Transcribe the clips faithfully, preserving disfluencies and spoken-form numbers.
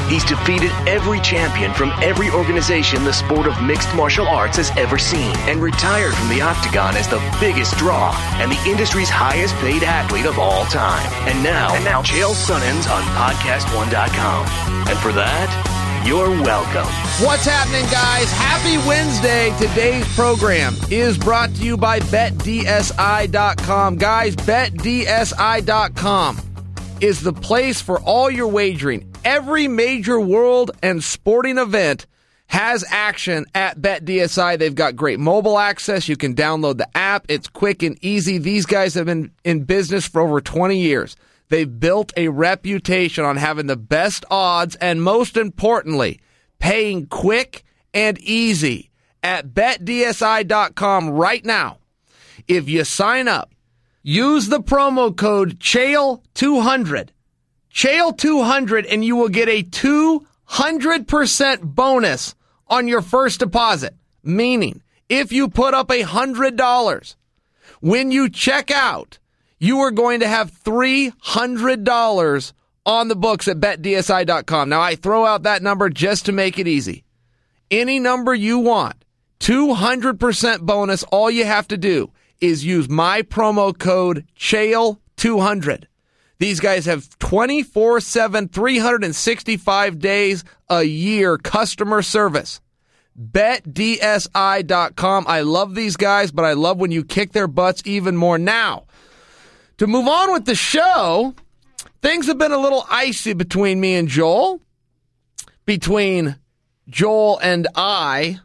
He's defeated every champion from every organization the sport of mixed martial arts has ever seen and retired from the octagon as the biggest draw and the industry's highest paid athlete of all time. And now, and now Chael Sonnens on podcast one dot com. And for that, you're welcome. What's happening, guys? Happy Wednesday. Today's program is brought to you by Bet D S I dot com. Guys, Bet D S I dot com is the place for all your wagering. Every major world and sporting event has action at Bet D S I. They've got great mobile access. You can download the app. It's quick and easy. These guys have been in business for over twenty years. They've built a reputation on having the best odds and, most importantly, paying quick and easy at Bet D S I dot com right now. If you sign up, use the promo code Chael two hundred. Chael two hundred, and you will get a two hundred percent bonus on your first deposit. Meaning, if you put up one hundred dollars, when you check out, you are going to have three hundred dollars on the books at Bet D S I dot com. Now, I throw out that number just to make it easy. Any number you want, two hundred percent bonus. All you have to do is use my promo code Chael two hundred. These guys have twenty-four seven, three hundred sixty-five days a year customer service. Bet D S I dot com. I love these guys, but I love when you kick their butts even more. Now, to move on with the show, things have been a little icy between me and Joel. Between Joel and I.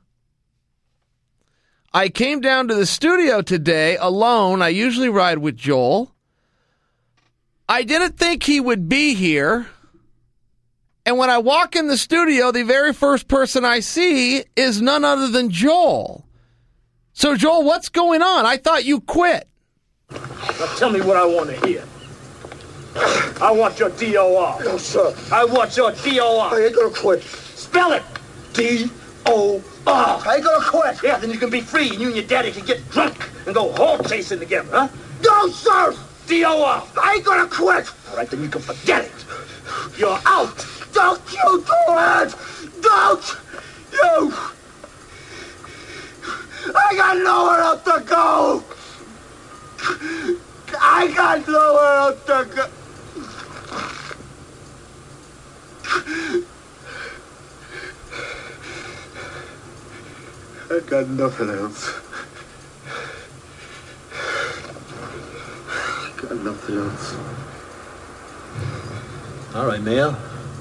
I came down to the studio today alone. I usually ride with Joel. I didn't think he would be here. And when I walk in the studio, the very first person I see is none other than Joel. So, Joel, what's going on? I thought you quit. Now tell me what I want to hear. I want your D O R. No, sir. I want your D O R. I ain't gonna quit. Spell it. D O R. I ain't gonna quit. Yeah, then you can be free, and you and your daddy can get drunk and go hog chasing together, huh? No, sir. D O R. I ain't gonna quit. All right, then you can forget it. You're out. Don't you do it. Don't you. I got nowhere else to go. I got nowhere else to go. I got nothing else. I got nothing else. All right, Mayor.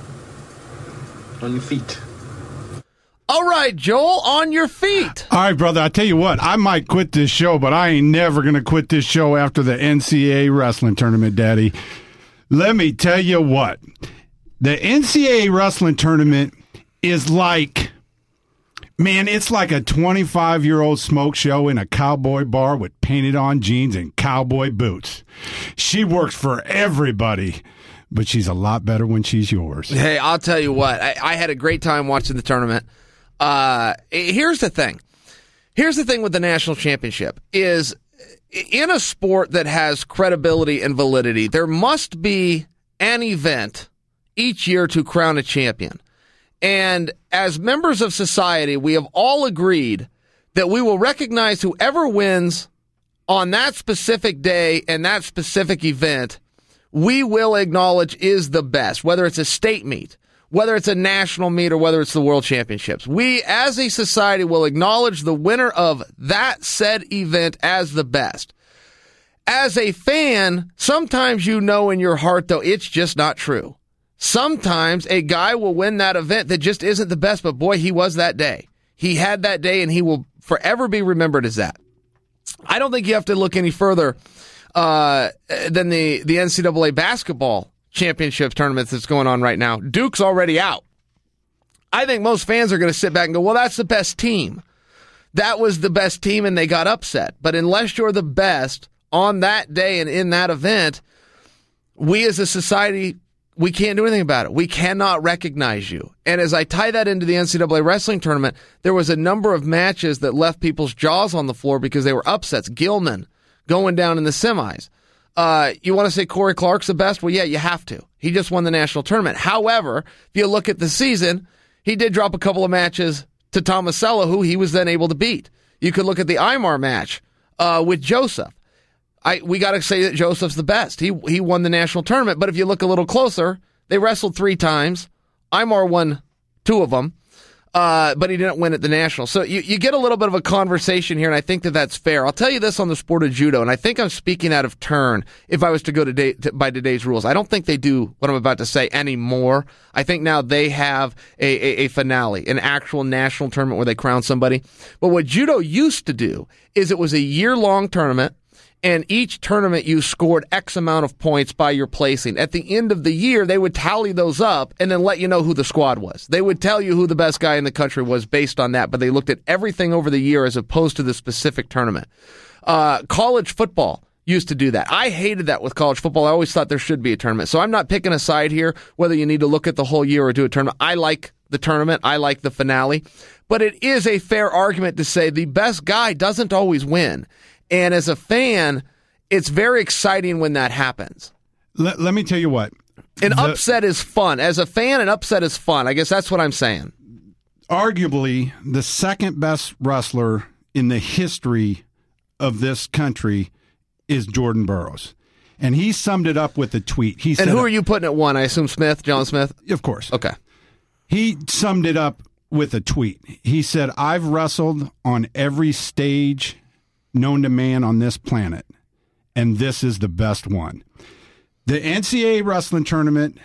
On your feet. All right, Joel, on your feet. All right, brother, I tell you what, I might quit this show, but I ain't never going to quit this show after the N C double A wrestling tournament, Daddy. Let me tell you what. The N C double A wrestling tournament is like, man, it's like a twenty-five-year-old smoke show in a cowboy bar with painted-on jeans and cowboy boots. She works for everybody, but she's a lot better when she's yours. Hey, I'll tell you what. I, I had a great time watching the tournament. Uh, here's the thing. Here's the thing with the national championship is in a sport that has credibility and validity, there must be an event each year to crown a champion. And as members of society, we have all agreed that we will recognize whoever wins on that specific day and that specific event, we will acknowledge is the best, whether it's a state meet, whether it's a national meet, or whether it's the World Championships. We, as a society, will acknowledge the winner of that said event as the best. As a fan, sometimes you know in your heart, though, it's just not true. Sometimes a guy will win that event that just isn't the best, but boy, he was that day. He had that day, and he will forever be remembered as that. I don't think you have to look any further uh, than the, the N C double A basketball championship tournament that's going on right now. Duke's already out. I think most fans are going to sit back and go, well, that's the best team. That was the best team, and they got upset. But unless you're the best on that day and in that event, we as a society, we can't do anything about it. We cannot recognize you. And as I tie that into the N C double A wrestling tournament, there was a number of matches that left people's jaws on the floor because they were upsets. Gilman going down in the semis. Uh, you want to say Corey Clark's the best? Well, yeah, you have to. He just won the national tournament. However, if you look at the season, he did drop a couple of matches to Tomasello, who he was then able to beat. You could look at the Aymar match uh, with Joseph. I we got to say that Joseph's the best. He he won the national tournament. But if you look a little closer, they wrestled three times. Aymar won two of them. Uh, but he didn't win at the national. So you, you get a little bit of a conversation here, and I think that that's fair. I'll tell you this on the sport of judo, and I think I'm speaking out of turn if I was to go today, to, by today's rules. I don't think they do what I'm about to say anymore. I think now they have a, a, a finale, an actual national tournament where they crown somebody. But what judo used to do is it was a year-long tournament, and each tournament you scored X amount of points by your placing. At the end of the year, they would tally those up and then let you know who the squad was. They would tell you who the best guy in the country was based on that, but they looked at everything over the year as opposed to the specific tournament. Uh, college football used to do that. I hated that with college football. I always thought there should be a tournament. So I'm not picking a side here, whether you need to look at the whole year or do a tournament. I like the tournament. I like the finale. But it is a fair argument to say the best guy doesn't always win. And as a fan, it's very exciting when that happens. Let, let me tell you what. An the, upset is fun. As a fan, an upset is fun. I guess that's what I'm saying. Arguably, the second best wrestler in the history of this country is Jordan Burroughs. And he summed it up with a tweet. He and said, who are you putting at one? I assume Smith, John Smith? Of course. Okay. He summed it up with a tweet. He said, I've wrestled on every stage known to man on this planet, and this is the best one. The N C double A wrestling tournament,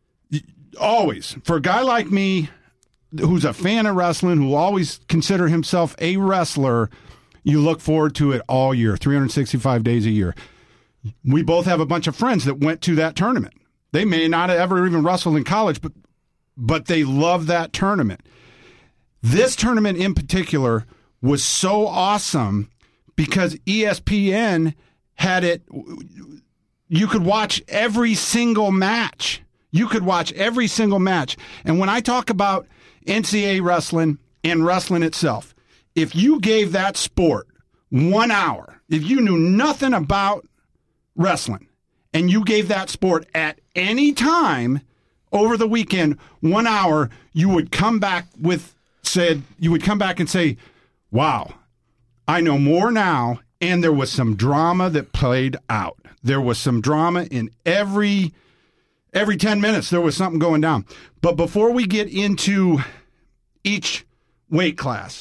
always, for a guy like me who's a fan of wrestling, who always consider himself a wrestler, you look forward to it all year, three hundred sixty-five days a year. We both have a bunch of friends that went to that tournament. They may not have ever even wrestled in college, but but they love that tournament. This tournament in particular was so awesome because E S P N had it. You could watch every single match. You could watch every single match. And when I talk about N C double A wrestling and wrestling itself, if you gave that sport one hour, if you knew nothing about wrestling, and you gave that sport at any time over the weekend, one hour, you would come back with said you would come back and say, wow, I know more now. And there was some drama that played out. There was some drama in every every ten minutes. There was something going down. But before we get into each weight class,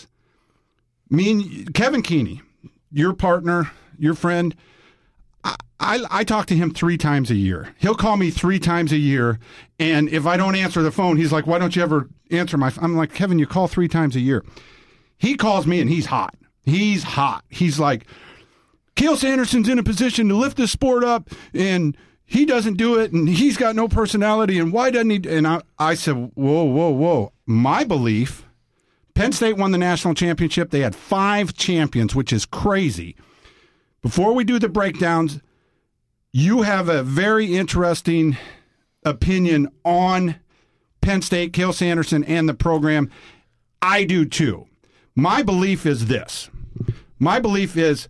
me and Kevin Keeney, your partner, your friend, I, I, I talk to him three times a year. He'll call me three times a year. And if I don't answer the phone, he's like, why don't you ever answer my phone? I'm like, Kevin, you call three times a year. He calls me and he's hot. He's hot. He's like, Cael Sanderson's in a position to lift this sport up, and he doesn't do it, and he's got no personality, and why doesn't he? And I, I said, whoa, whoa, whoa. My belief, Penn State won the national championship. They had five champions, which is crazy. Before we do the breakdowns, you have a very interesting opinion on Penn State, Cael Sanderson, and the program. I do too. My belief is this. My belief is,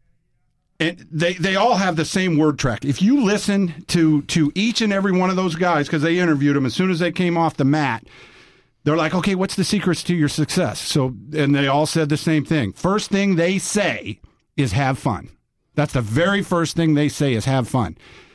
and they, they all have the same word track. If you listen to, to each and every one of those guys, because they interviewed them as soon as they came off the mat, they're like, okay, what's the secrets to your success? So, and they all said the same thing. First thing they say is have fun. That's the very first thing they say is have fun.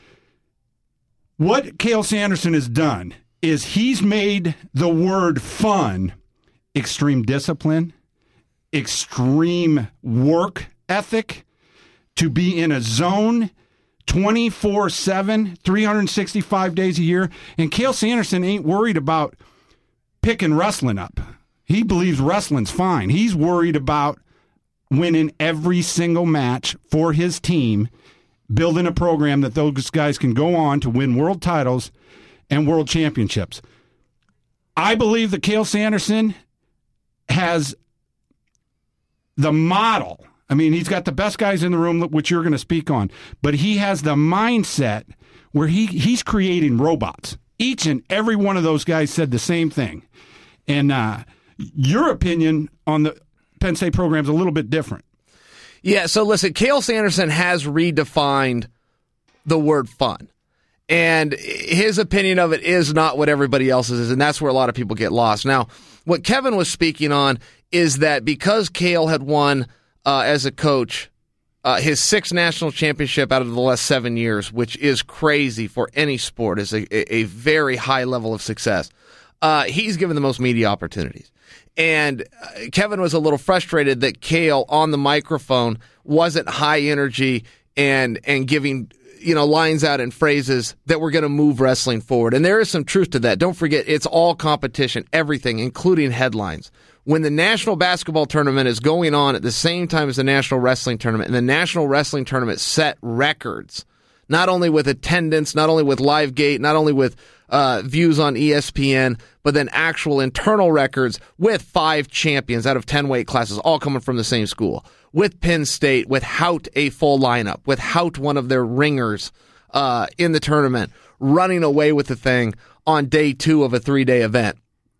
What Cael Sanderson has done is he's made the word fun extreme discipline, extreme work ethic, to be in a zone twenty-four seven, three hundred sixty-five days a year. And Cael Sanderson ain't worried about picking wrestling up. He believes wrestling's fine. He's worried about winning every single match for his team, building a program that those guys can go on to win world titles and world championships. I believe that Cael Sanderson has the model. I mean, he's got the best guys in the room, which you're going to speak on, but he has the mindset where he, he's creating robots. Each and every one of those guys said the same thing. And uh, your opinion on the Penn State program is a little bit different. Yeah, so listen, Cael Sanderson has redefined the word fun. And his opinion of it is not what everybody else's is, and that's where a lot of people get lost. Now, what Kevin was speaking on is that because Cael had won uh, as a coach uh, his sixth national championship out of the last seven years, which is crazy for any sport, is a, a very high level of success, uh, he's given the most media opportunities. And uh, Kevin was a little frustrated that Cael on the microphone wasn't high energy and and giving you know, lines out and phrases that were going to move wrestling forward. And there is some truth to that. Don't forget, it's all competition, everything, including headlines. When the National Basketball Tournament is going on at the same time as the National Wrestling Tournament, and the National Wrestling Tournament set records, not only with attendance, not only with LiveGate, not only with uh, views on E S P N, but then actual internal records with five champions out of ten weight classes, all coming from the same school. With Penn State, without a full lineup, without one of their ringers uh, in the tournament, running away with the thing on day two of a three-day event.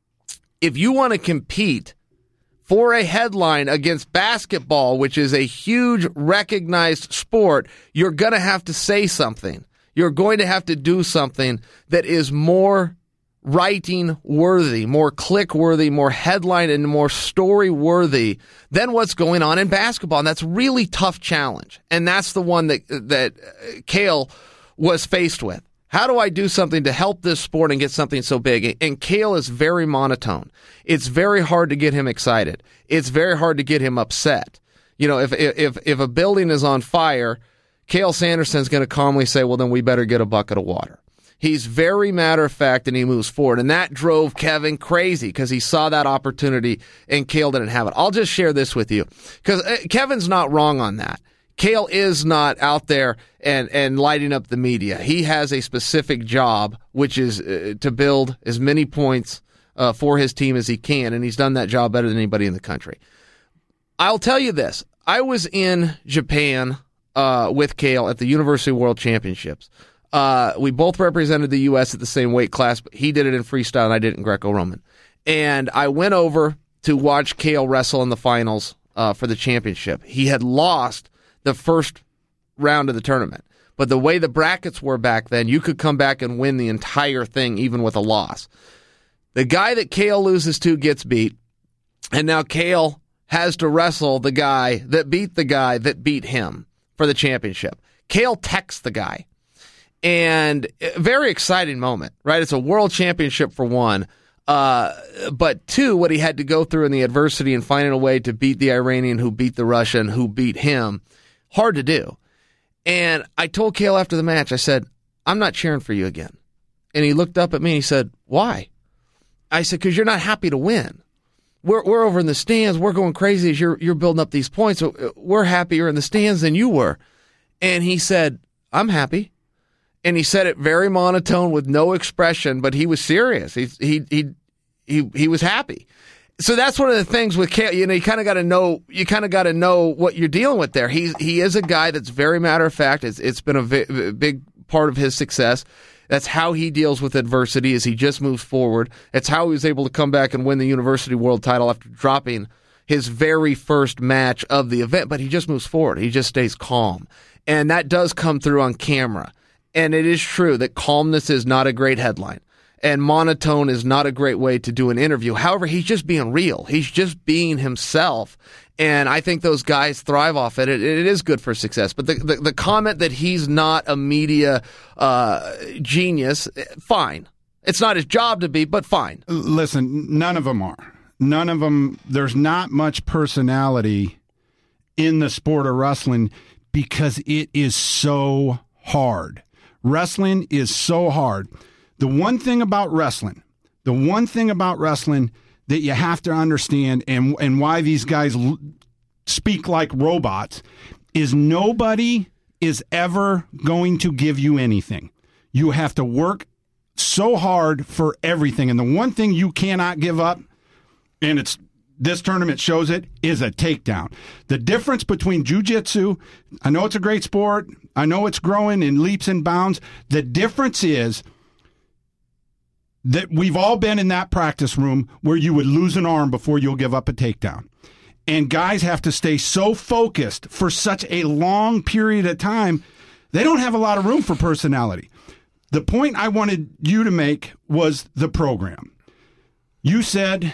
If you want to compete for a headline against basketball, which is a huge recognized sport, you're going to have to say something. You're going to have to do something that is more writing worthy, more click worthy, more headline and more story worthy than what's going on in basketball. And that's a really tough challenge. And that's the one that that Cael was faced with. How do I do something to help this sport and get something so big? And Cael is very monotone. It's very hard to get him excited. It's very hard to get him upset. You know, if if if a building is on fire, Cael Sanderson's going to calmly say, well, then we better get a bucket of water. He's very matter-of-fact, and he moves forward. And that drove Kevin crazy because he saw that opportunity, and Cael didn't have it. I'll just share this with you because Kevin's not wrong on that. Cael is not out there and, and lighting up the media. He has a specific job, which is uh, to build as many points uh, for his team as he can, and he's done that job better than anybody in the country. I'll tell you this. I was in Japan uh, with Cael at the University World Championships. Uh, we both represented the U S at the same weight class, but he did it in freestyle and I did it in Greco-Roman. And I went over to watch Cael wrestle in the finals uh, for the championship. He had lost the first round of the tournament, but the way the brackets were back then, you could come back and win the entire thing even with a loss. The guy that Cael loses to gets beat, and now Cael has to wrestle the guy that beat the guy that beat him for the championship. Cael texts the guy. And a very exciting moment, right? It's a world championship for one. Uh, but two, what he had to go through in the adversity and finding a way to beat the Iranian who beat the Russian who beat him. Hard to do. And I told Cael after the match, I said, I'm not cheering for you again. And he looked up at me and he said, why? I said, because you're not happy to win. We're we're over in the stands. We're going crazy as you're, you're building up these points. We're happier in the stands than you were. And he said, I'm happy. And he said it very monotone with no expression, but he was serious. He he he he he was happy. So that's one of the things with Cael. You know, you kind of got to know. You kind of got to know what you're dealing with there. He he is a guy that's very matter of fact. It's it's been a, vi- a big part of his success. That's how he deals with adversity. Is he just moves forward. That's how he was able to come back and win the University World title after dropping his very first match of the event. But he just moves forward. He just stays calm, and that does come through on camera. And it is true that calmness is not a great headline, and monotone is not a great way to do an interview. However, he's just being real. He's just being himself. And I think those guys thrive off it. It, it is good for success. But the, the, the comment that he's not a media uh, genius, fine. It's not his job to be, but fine. Listen, none of them are. None of them. There's not much personality in the sport of wrestling because it is so hard. Wrestling is so hard. The one thing about wrestling, the one thing about wrestling that you have to understand and, and why these guys l- speak like robots is nobody is ever going to give you anything. You have to work so hard for everything. And the one thing you cannot give up, and it's this tournament shows it, is a takedown. The difference between jiu-jitsu, I know it's a great sport, I know it's growing in leaps and bounds. The difference is that we've all been in that practice room where you would lose an arm before you'll give up a takedown. And guys have to stay so focused for such a long period of time They don't have a lot of room for personality. The point I wanted you to make was the program. You said,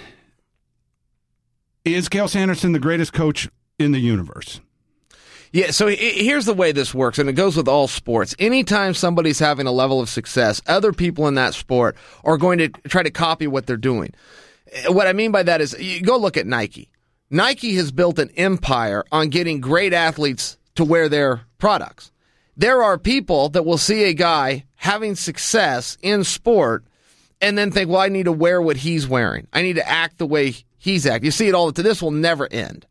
is Cael Sanderson the greatest coach in the universe? Yeah, so here's the way this works, and it goes with all sports. Anytime somebody's having a level of success, other people in that sport are going to try to copy what they're doing. What I mean by that is, you go look at Nike. Nike has built an empire on getting great athletes to wear their products. There are people that will see a guy having success in sport and then think, well, I need to wear what he's wearing. I need to act the way he's acting. You see it all the time. This will never end.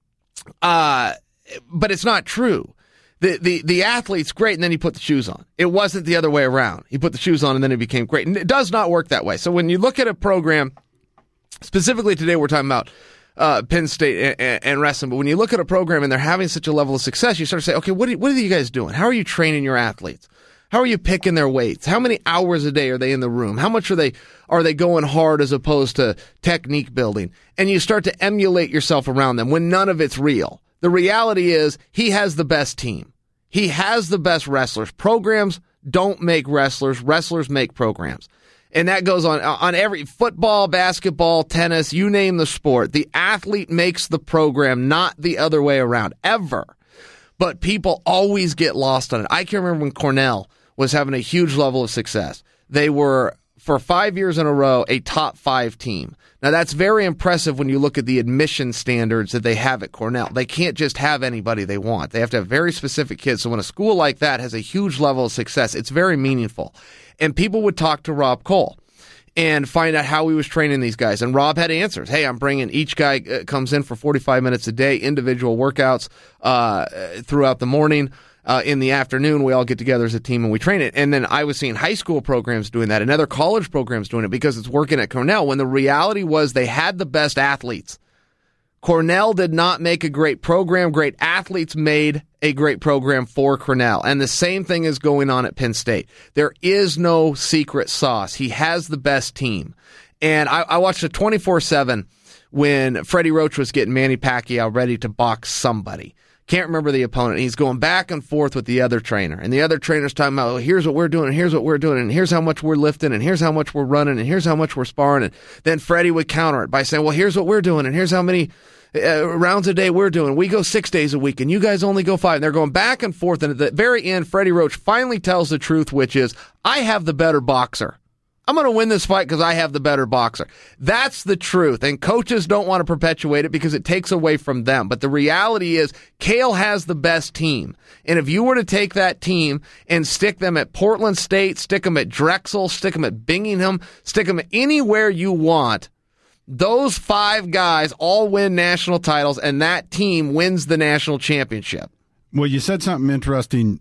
Uh, but it's not true. The, the, the athlete's great, and then he put the shoes on. It wasn't the other way around. He put the shoes on, and then he became great. And it does not work that way. So when you look at a program, specifically today we're talking about Uh, Penn State and, and wrestling, but when you look at a program and they're having such a level of success, you start to say, okay, what are, what are you guys doing? How are you training your athletes? How are you picking their weights? How many hours a day are they in the room? How much are they are they going hard as opposed to technique building? And you start to emulate yourself around them when none of it's real. The reality is he has the best team. He has the best wrestlers. Programs don't make wrestlers. Wrestlers make programs. And that goes on on every football, basketball, tennis, you name the sport. The athlete makes the program, not the other way around, ever. But people always get lost on it. I can remember when Cornell was having a huge level of success. They were, for five years in a row, a top five team. Now, that's very impressive when you look at the admission standards that they have at Cornell. They can't just have anybody they want. They have to have very specific kids. So when a school like that has a huge level of success, it's very meaningful. And people would talk to Rob Cole and find out how he was training these guys. And Rob had answers. Hey, I'm bringing, each guy uh, comes in for forty-five minutes a day, individual workouts uh, throughout the morning. Uh, in the afternoon, we all get together as a team and we train it. And then I was seeing high school programs doing that and other college programs doing it because it's working at Cornell, when the reality was they had the best athletes. Cornell did not make a great program. Great athletes made a great program for Cornell. And the same thing is going on at Penn State. There is no secret sauce. He has the best team. And I, I watched a twenty-four seven when Freddie Roach was getting Manny Pacquiao ready to box somebody. Can't remember the opponent. He's going back and forth with the other trainer. And the other trainer's talking about, well, here's what we're doing, and here's what we're doing, and here's how much we're lifting, and here's how much we're running, and here's how much we're sparring. And then Freddie would counter it by saying, well, here's what we're doing, and here's how many uh, rounds a day we're doing. We go six days a week, and you guys only go five. And they're going back and forth. And at the very end, Freddie Roach finally tells the truth, which is, I have the better boxer. I'm going to win this fight because I have the better boxer. That's the truth. And coaches don't want to perpetuate it because it takes away from them. But the reality is, Cael has the best team. And if you were to take that team and stick them at Portland State, stick them at Drexel, stick them at Binghamton, stick them anywhere you want, those five guys all win national titles, and that team wins the national championship. Well, you said something interesting,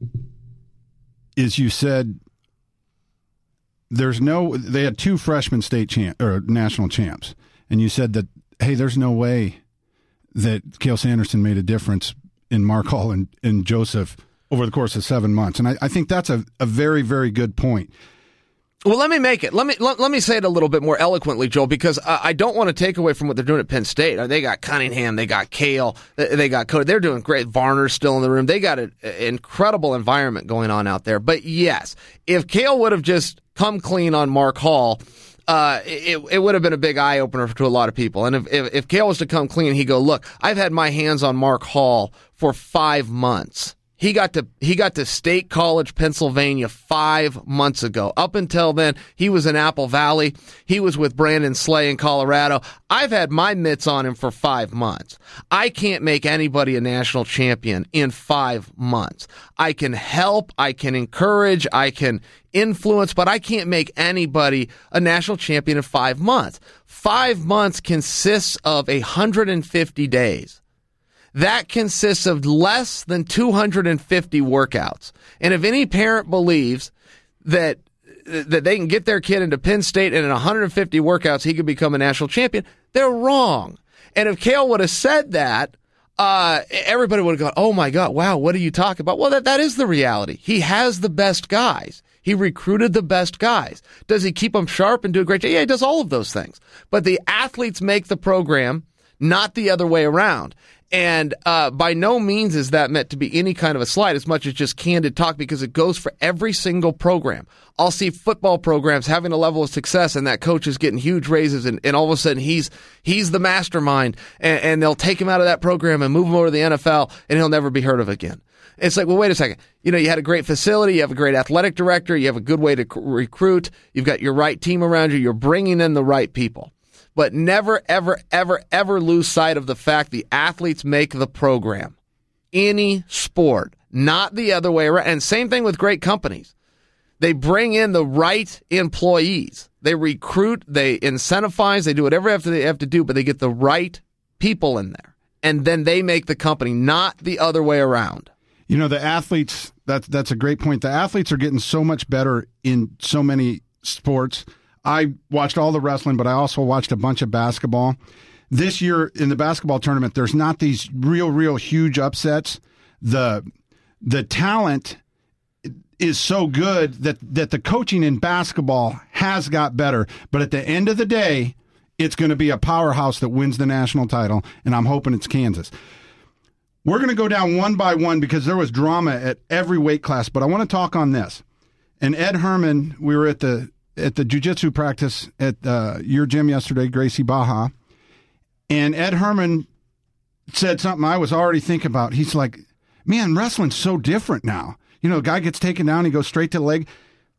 is you said there's no, they had two freshman state champ or national champs, and you said that, hey, there's no way that Cael Sanderson made a difference in Mark Hall and, and Joseph over the course of seven months. And I, I think that's a, a very, very good point. Well, let me make it. Let me let, let me say it a little bit more eloquently, Joel, because uh, I don't want to take away from what they're doing at Penn State. Uh, they got Cunningham, they got Cael, they got Cody. They're doing great. Varner's still in the room. They got an incredible environment going on out there. But yes, if Cael would have just come clean on Mark Hall, uh, it, it would have been a big eye opener to a lot of people. And if, if if Cael was to come clean, he'd go, look, I've had my hands on Mark Hall for five months. He got to he got to State College, Pennsylvania five months ago. Up until then, he was in Apple Valley. He was with Brandon Slay in Colorado. I've had my mitts on him for five months. I can't make anybody a national champion in five months. I can help, I can encourage, I can influence, but I can't make anybody a national champion in five months. Five months consists of one hundred fifty days. That consists of less than two hundred fifty workouts. And if any parent believes that that they can get their kid into Penn State and in one hundred fifty workouts he could become a national champion, they're wrong. And if Cael would have said that, uh, everybody would have gone, oh my God, wow, what are you talking about? Well, that, that is the reality. He has the best guys. He recruited the best guys. Does he keep them sharp and do a great job? Yeah, he does all of those things. But the athletes make the program, not the other way around. And uh, by no means is that meant to be any kind of a slight, as much as just candid talk, because it goes for every single program. I'll see football programs having a level of success, and that coach is getting huge raises, and, and all of a sudden he's he's the mastermind, and, and they'll take him out of that program and move him over to the N F L, and he'll never be heard of again. It's like, well, wait a second. You know, you had a great facility, you have a great athletic director, you have a good way to c- recruit, you've got your right team around you, you're bringing in the right people. But never, ever, ever, ever lose sight of the fact the athletes make the program. Any sport, not the other way around. And same thing with great companies. They bring in the right employees. They recruit, they incentivize, they do whatever they have to do, but they get the right people in there. And then they make the company, not the other way around. You know, the athletes, that's, that's a great point. The athletes are getting so much better in so many sports. I watched all the wrestling, but I also watched a bunch of basketball. This year in the basketball tournament, there's not these real, real huge upsets. The the talent is so good that, that the coaching in basketball has got better. But at the end of the day, it's going to be a powerhouse that wins the national title, and I'm hoping it's Kansas. We're going to go down one by one because there was drama at every weight class, but I want to talk on this. And Ed Herman, we were at the at the jiu-jitsu practice at uh, your gym yesterday, Gracie Baja, and Ed Herman said something I was already thinking about. He's like, man, wrestling's so different now. You know, a guy gets taken down, he goes straight to the leg.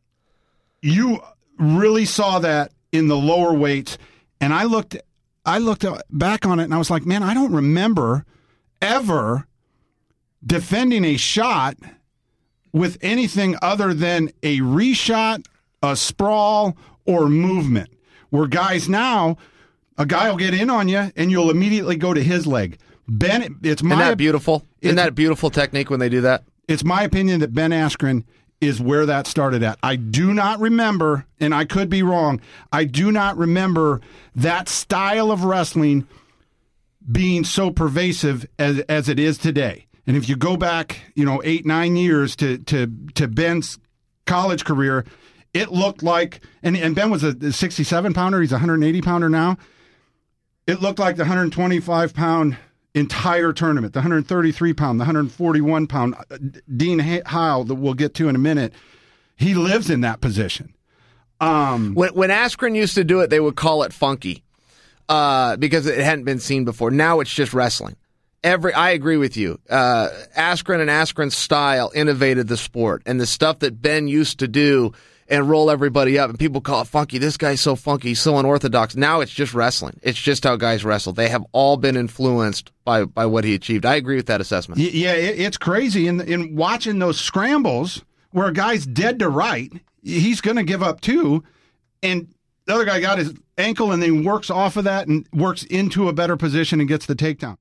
You really saw that in the lower weights, and I looked, I looked back on it, and I was like, man, I don't remember ever defending a shot with anything other than a reshot, a sprawl, or movement. Where guys now, a guy will get in on you, and you'll immediately go to his leg. Ben, it's my Isn't that beautiful? Isn't that a beautiful technique when they do that? It's my opinion that Ben Askren is where that started at. I do not remember, and I could be wrong, I do not remember that style of wrestling being so pervasive as as it is today. And if you go back, you know, eight, nine years to to to Ben's college career, it looked like, and, and Ben was a sixty-seven pounder, he's a one hundred eighty pounder now. It looked like the one hundred twenty-five pound entire tournament, the one hundred thirty-three pound, the one hundred forty-one pound. Dean Heil, that we'll get to in a minute, he lives in that position. Um, when, when Askren used to do it, they would call it funky uh, because it hadn't been seen before. Now it's just wrestling. Every, I agree with you. Uh, Askren and Askren's style innovated the sport, and the stuff that Ben used to do and roll everybody up, and people call it funky. This guy's so funky, he's so unorthodox. Now it's just wrestling. It's just how guys wrestle. They have all been influenced by, by what he achieved. I agree with that assessment. Yeah, it, it's crazy. In, in watching those scrambles where a guy's dead to right, he's going to give up two, and the other guy got his ankle and then works off of that and works into a better position and gets the takedown.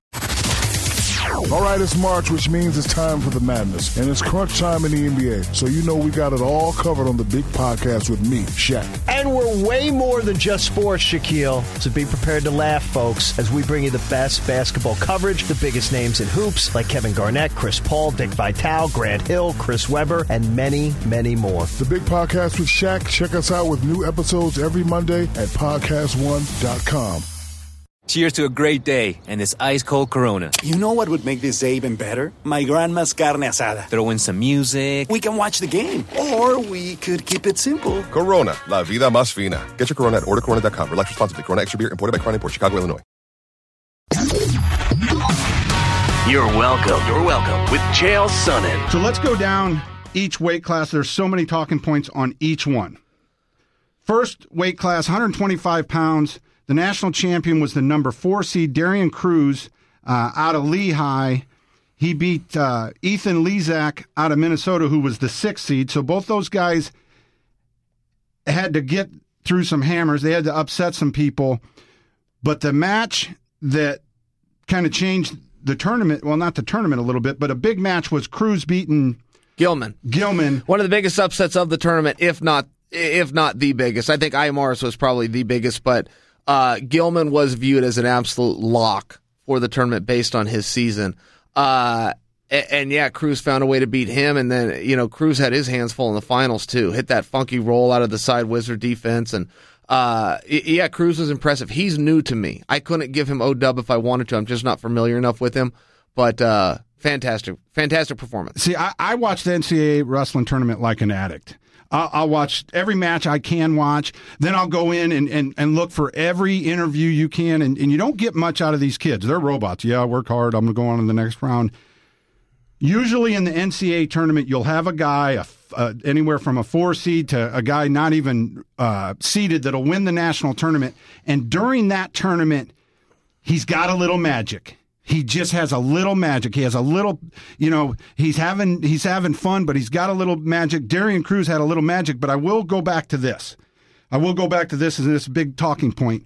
All right, it's March, which means it's time for the madness. And it's crunch time in the N B A. So you know we got it all covered on the big podcast with me, Shaq. And we're way more than just sports, Shaquille. So be prepared to laugh, folks, as we bring you the best basketball coverage, the biggest names in hoops, like Kevin Garnett, Chris Paul, Dick Vitale, Grant Hill, Chris Webber, and many, many more. The big podcast with Shaq. Check us out with new episodes every Monday at podcast one dot com. Cheers to a great day and this ice-cold Corona. You know what would make this day even better? My grandma's carne asada. Throw in some music. We can watch the game. Or we could keep it simple. Corona, la vida más fina. Get your Corona at order corona dot com. Relax responsibly. Corona Extra Beer, imported by Crown Imports, Chicago, Illinois. You're welcome. You're welcome with Chael Sonnen. So let's go down each weight class. There's so many talking points on each one. First weight class, one hundred twenty-five pounds. The national champion was the number four seed, Darian Cruz, uh, out of Lehigh. He beat uh, Ethan Lezak out of Minnesota, who was the sixth seed. So both those guys had to get through some hammers. They had to upset some people. But the match that kind of changed the tournament, well, not the tournament a little bit, but a big match was Cruz beating Gilman. Gilman. One of the biggest upsets of the tournament, if not if not the biggest. I think Imars was probably the biggest, but Uh, Gilman was viewed as an absolute lock for the tournament based on his season. Uh, and, and yeah, Cruz found a way to beat him, and then, you know, Cruz had his hands full in the finals, too. Hit that funky roll out of the side Wizard defense, and uh, yeah, Cruz was impressive. He's new to me. I couldn't give him O-dub if I wanted to. I'm just not familiar enough with him, but uh, fantastic, fantastic performance. See, I, I watch the N C double A wrestling tournament like an addict. I'll, I'll watch every match I can watch. Then I'll go in and, and, and look for every interview you can. And, and you don't get much out of these kids. They're robots. Yeah, I work hard. I'm going to go on to the next round. Usually in the N C double A tournament, you'll have a guy a, uh, anywhere from a four seed to a guy not even uh, seeded that'll win the national tournament. And during that tournament, he's got a little magic. He just has a little magic. He has a little, you know, he's having he's having fun, but he's got a little magic. Darian Cruz had a little magic, but I will go back to this. I will go back to this as this big talking point.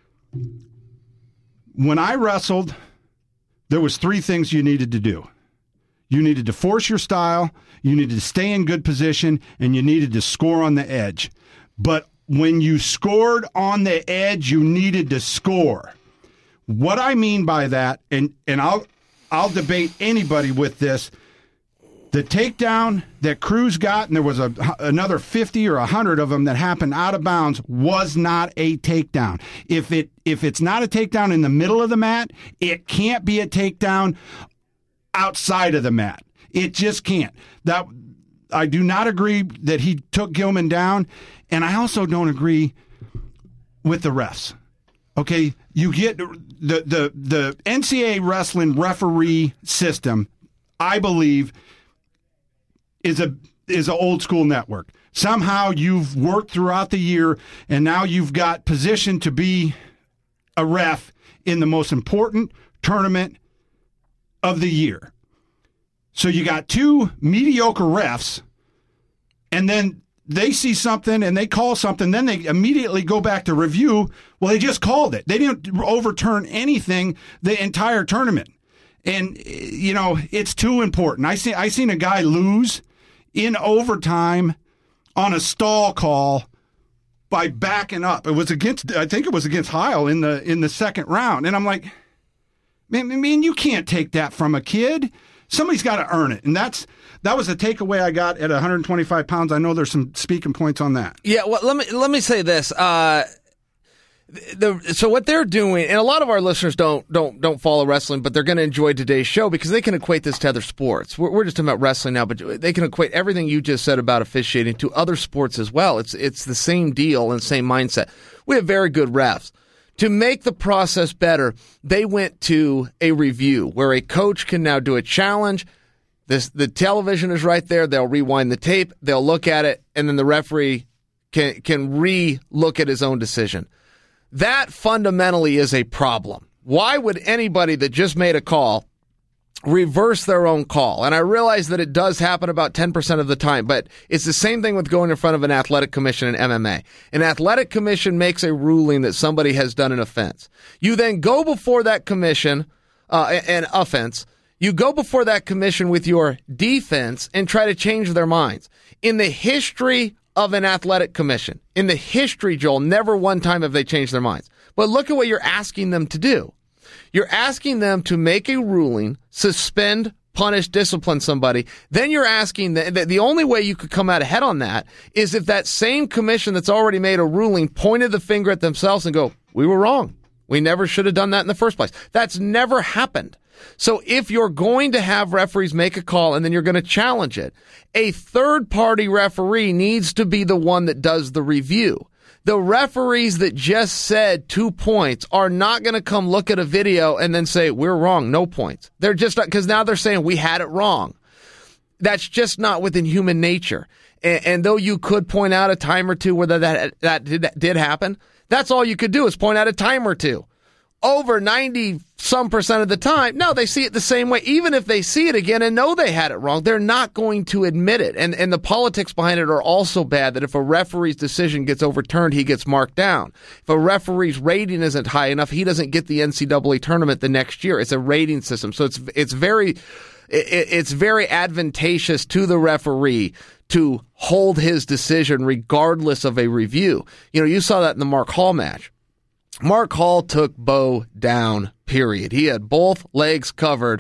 When I wrestled, there was three things you needed to do. You needed to force your style, you needed to stay in good position, and you needed to score on the edge. But when you scored on the edge, you needed to score. What I mean by that, and, and I'll I'll debate anybody with this, the takedown that Cruz got, and there was a, another fifty or one hundred of them that happened out of bounds, was not a takedown. If it if it's not a takedown in the middle of the mat, it can't be a takedown outside of the mat. It just can't. That I do not agree that he took Gilman down, and I also don't agree with the refs. Okay, you get the the the N C double A wrestling referee system, I believe, is a is an old school network. Somehow you've worked throughout the year, and now you've got positioned to be a ref in the most important tournament of the year. So you got two mediocre refs, and then they see something and they call something, then they immediately go back to review. Well, they just called it. They didn't overturn anything the entire tournament. And, you know, it's too important. I see, I seen a guy lose in overtime on a stall call by backing up. It was against, I think it was against Heil in the in the second round. And I'm like, man, man, you can't take that from a kid. Somebody's got to earn it. And that's that was a takeaway I got at one hundred twenty-five pounds. I know there's some speaking points on that. Yeah, well, let me let me say this. Uh, the so what they're doing, and a lot of our listeners don't don't don't follow wrestling, but they're going to enjoy today's show because they can equate this to other sports. We're, we're just talking about wrestling now, but they can equate everything you just said about officiating to other sports as well. It's it's the same deal and same mindset. We have very good refs. To make the process better, they went to a review where a coach can now do a challenge. This, the television is right there. They'll rewind the tape. They'll look at it, and then the referee can can re-look at his own decision. That fundamentally is a problem. Why would anybody that just made a call reverse their own call? And I realize that it does happen about ten percent of the time, but it's the same thing with going in front of an athletic commission in M M A. An athletic commission makes a ruling that somebody has done an offense. You then go before that commission, uh, an offense, you go before that commission with your defense and try to change their minds. In the history of an athletic commission, in the history, Joel, never one time have they changed their minds. But look at what you're asking them to do. You're asking them to make a ruling, suspend, punish, discipline somebody. Then you're asking that the, the only way you could come out ahead on that is if that same commission that's already made a ruling pointed the finger at themselves and go, we were wrong. We never should have done that in the first place. That's never happened. So if you're going to have referees make a call and then you're going to challenge it, a third-party referee needs to be the one that does the review. The referees that just said two points are not going to come look at a video and then say, we're wrong, no points. They're just not, because now they're saying we had it wrong. That's just not within human nature. And, and though you could point out a time or two where that, that did, did happen, that's all you could do is point out a time or two. Over ninety some percent of the time, no, they see it the same way. Even if they see it again and know they had it wrong, they're not going to admit it. And and the politics behind it are also bad, that if a referee's decision gets overturned, he gets marked down. If a referee's rating isn't high enough, he doesn't get the N C double A tournament the next year. It's a rating system. So it's it's very it, it's very advantageous to the referee to hold his decision regardless of a review. You know, you saw that in the Mark Hall match. Mark Hall took Bo down, period. He had both legs covered,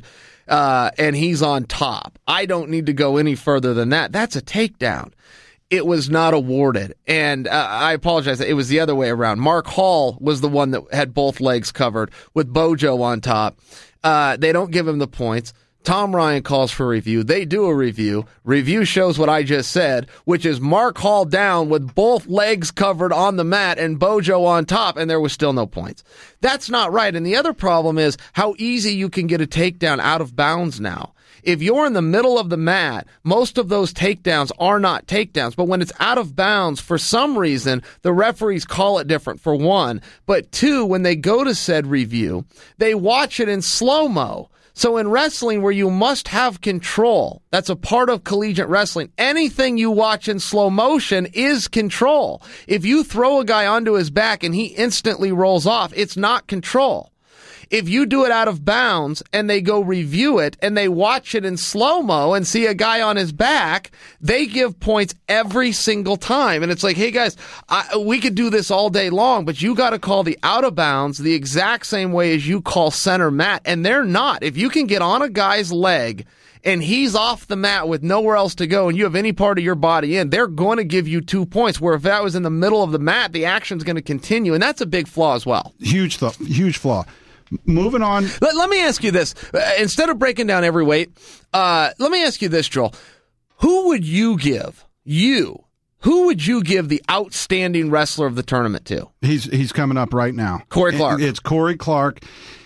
uh, and he's on top. I don't need to go any further than that. That's a takedown. It was not awarded, and uh, I apologize. It was the other way around. Mark Hall was the one that had both legs covered with Bojo on top. Uh, they don't give him the points. Tom Ryan calls for review. They do a review. Review shows what I just said, which is Mark Hall down with both legs covered on the mat and Bojo on top, and there was still no points. That's not right. And the other problem is how easy you can get a takedown out of bounds now. If you're in the middle of the mat, most of those takedowns are not takedowns. But when it's out of bounds, for some reason, the referees call it different, for one. But two, when they go to said review, they watch it in slow-mo. So in wrestling, where you must have control, that's a part of collegiate wrestling, anything you watch in slow motion is control. If you throw a guy onto his back and he instantly rolls off, it's not control. If you do it out of bounds and they go review it and they watch it in slow-mo and see a guy on his back, they give points every single time. And it's like, hey guys, I, we could do this all day long, but you got to call the out of bounds the exact same way as you call center mat. And they're not. If you can get on a guy's leg and he's off the mat with nowhere else to go and you have any part of your body in, they're going to give you two points, where if that was in the middle of the mat, the action's going to continue. And that's a big flaw as well. Huge, th- huge flaw. Moving on. Let, let me ask you this. Uh, instead of breaking down every weight, uh, let me ask you this, Joel. Who would you give, you, who would you give the outstanding wrestler of the tournament to? He's he's coming up right now. Corey Clark. It, it's Corey Clark.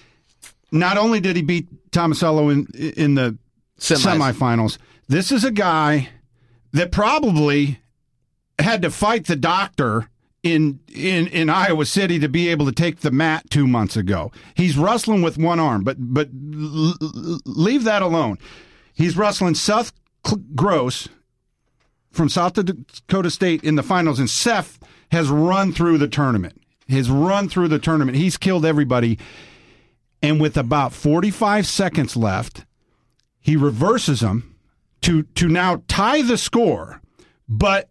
Not only did he beat Tomasello in, in the Semis. semifinals, this is a guy that probably had to fight the doctor in in in Iowa City to be able to take the mat two months ago. He's wrestling with one arm, but but l- l- leave that alone. He's wrestling Seth Gross from South Dakota State in the finals, and Seth has run through the tournament. Has run through the tournament. He's killed everybody. And with about forty-five seconds left, he reverses him to to now tie the score, but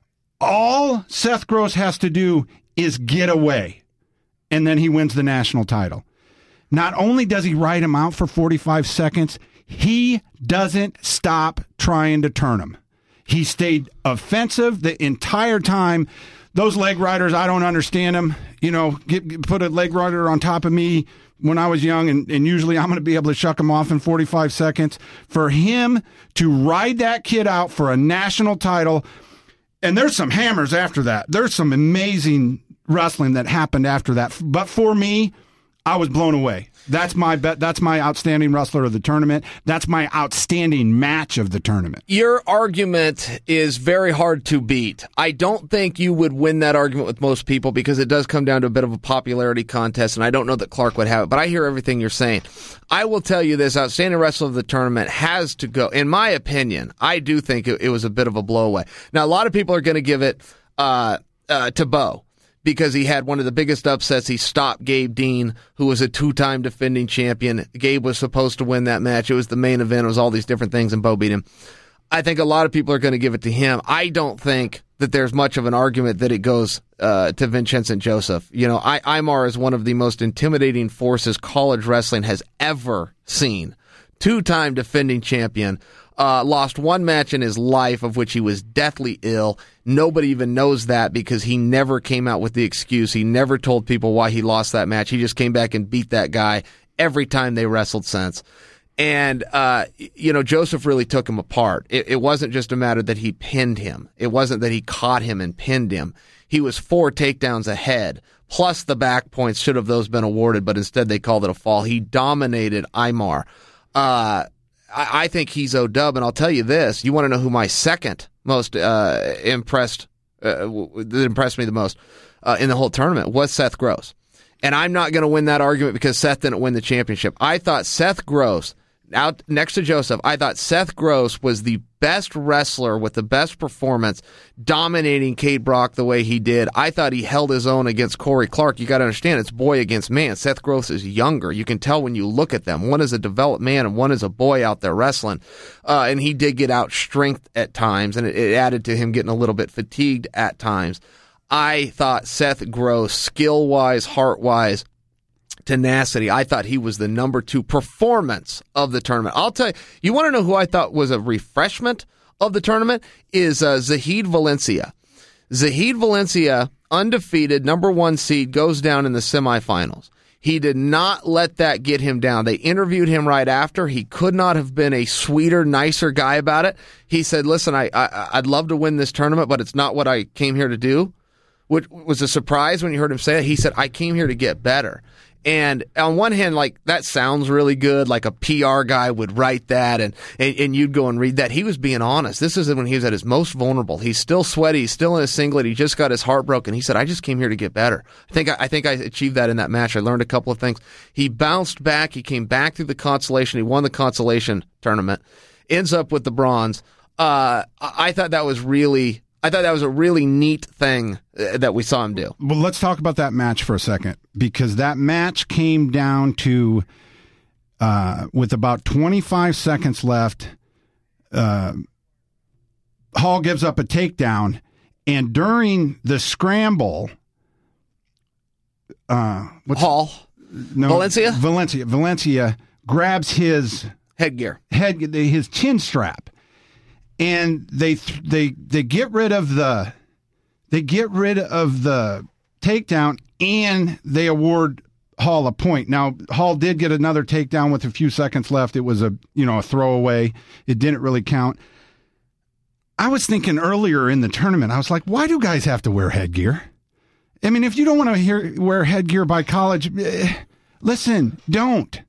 all Seth Gross has to do is get away, and then he wins the national title. Not only does he ride him out for forty-five seconds, he doesn't stop trying to turn him. He stayed offensive the entire time. Those leg riders, I don't understand them. You know, get, get, put a leg rider on top of me when I was young, and, and usually I'm going to be able to shuck him off in forty-five seconds. For him to ride that kid out for a national title. And there's some hammers after that. There's some amazing wrestling that happened after that. But for me, I was blown away. That's my bet. That's my outstanding wrestler of the tournament. That's my outstanding match of the tournament. Your argument is very hard to beat. I don't think you would win that argument with most people because it does come down to a bit of a popularity contest, and I don't know that Clark would have it, but I hear everything you're saying. I will tell you this, outstanding wrestler of the tournament has to go. In my opinion, I do think it, it was a bit of a blowaway. Now, a lot of people are going to give it uh, uh, to Bo, because he had one of the biggest upsets. He stopped Gabe Dean, who was a two-time defending champion. Gabe was supposed to win that match. It was the main event. It was all these different things, and Bo beat him. I think a lot of people are going to give it to him. I don't think that there's much of an argument that it goes uh, to Vincent Joseph. You know, I, Imar is one of the most intimidating forces college wrestling has ever seen. Two-time defending champion. Uh, lost one match in his life of which he was deathly ill. Nobody even knows that because he never came out with the excuse. He never told people why he lost that match. He just came back and beat that guy every time they wrestled since. And, uh, you know, Joseph really took him apart. It, it wasn't just a matter that he pinned him. It wasn't that he caught him and pinned him. He was four takedowns ahead, plus the back points. Should have those been awarded, but instead they called it a fall. He dominated Imar. Uh, I think he's O-dub, and I'll tell you this. You want to know who my second most uh, impressed, uh, that impressed me the most uh, in the whole tournament was Seth Gross. And I'm not going to win that argument because Seth didn't win the championship. I thought Seth Gross, out next to Joseph, I thought Seth Gross was the best wrestler with the best performance, dominating Cade Brock the way he did. I thought he held his own against Corey Clark. You got to understand, it's boy against man. Seth Gross is younger. You can tell when you look at them. One is a developed man and one is a boy out there wrestling. Uh, and he did get out strength at times, and it, it added to him getting a little bit fatigued at times. I thought Seth Gross, skill-wise, heart-wise, tenacity. I thought he was the number two performance of the tournament. I'll tell you, you want to know who I thought was a refreshment of the tournament is uh, Zahid Valencia. Zahid Valencia, undefeated, number one seed, goes down in the semifinals. He did not let that get him down. They interviewed him right after. He could not have been a sweeter, nicer guy about it. He said, listen, I, I, I'd love to win this tournament, but it's not what I came here to do. Which was a surprise when you heard him say it. He said, I came here to get better. And on one hand, like, that sounds really good, like a P R guy would write that, and, and, and you'd go and read that. He was being honest. This is when he was at his most vulnerable. He's still sweaty. He's still in a singlet. He just got his heart broken. He said, I just came here to get better. I think I, I think I achieved that in that match. I learned a couple of things. He bounced back. He came back through the consolation. He won the consolation tournament. Ends up with the bronze. Uh, I thought that was really... I thought that was a really neat thing that we saw him do. Well, let's talk about that match for a second, because that match came down to, uh, with about twenty-five seconds left, uh, Hall gives up a takedown, and during the scramble, uh, what's, Hall, no, Valencia, Valencia, Valencia grabs his headgear, head, his chin strap. And they they they get rid of the they get rid of the takedown, and they award Hall a point. Now, Hall did get another takedown with a few seconds left. It was a you know a throwaway. It didn't really count. I was thinking earlier in the tournament, I was like, why do guys have to wear headgear? I mean, if you don't want to hear, wear headgear by college, eh, listen, don't.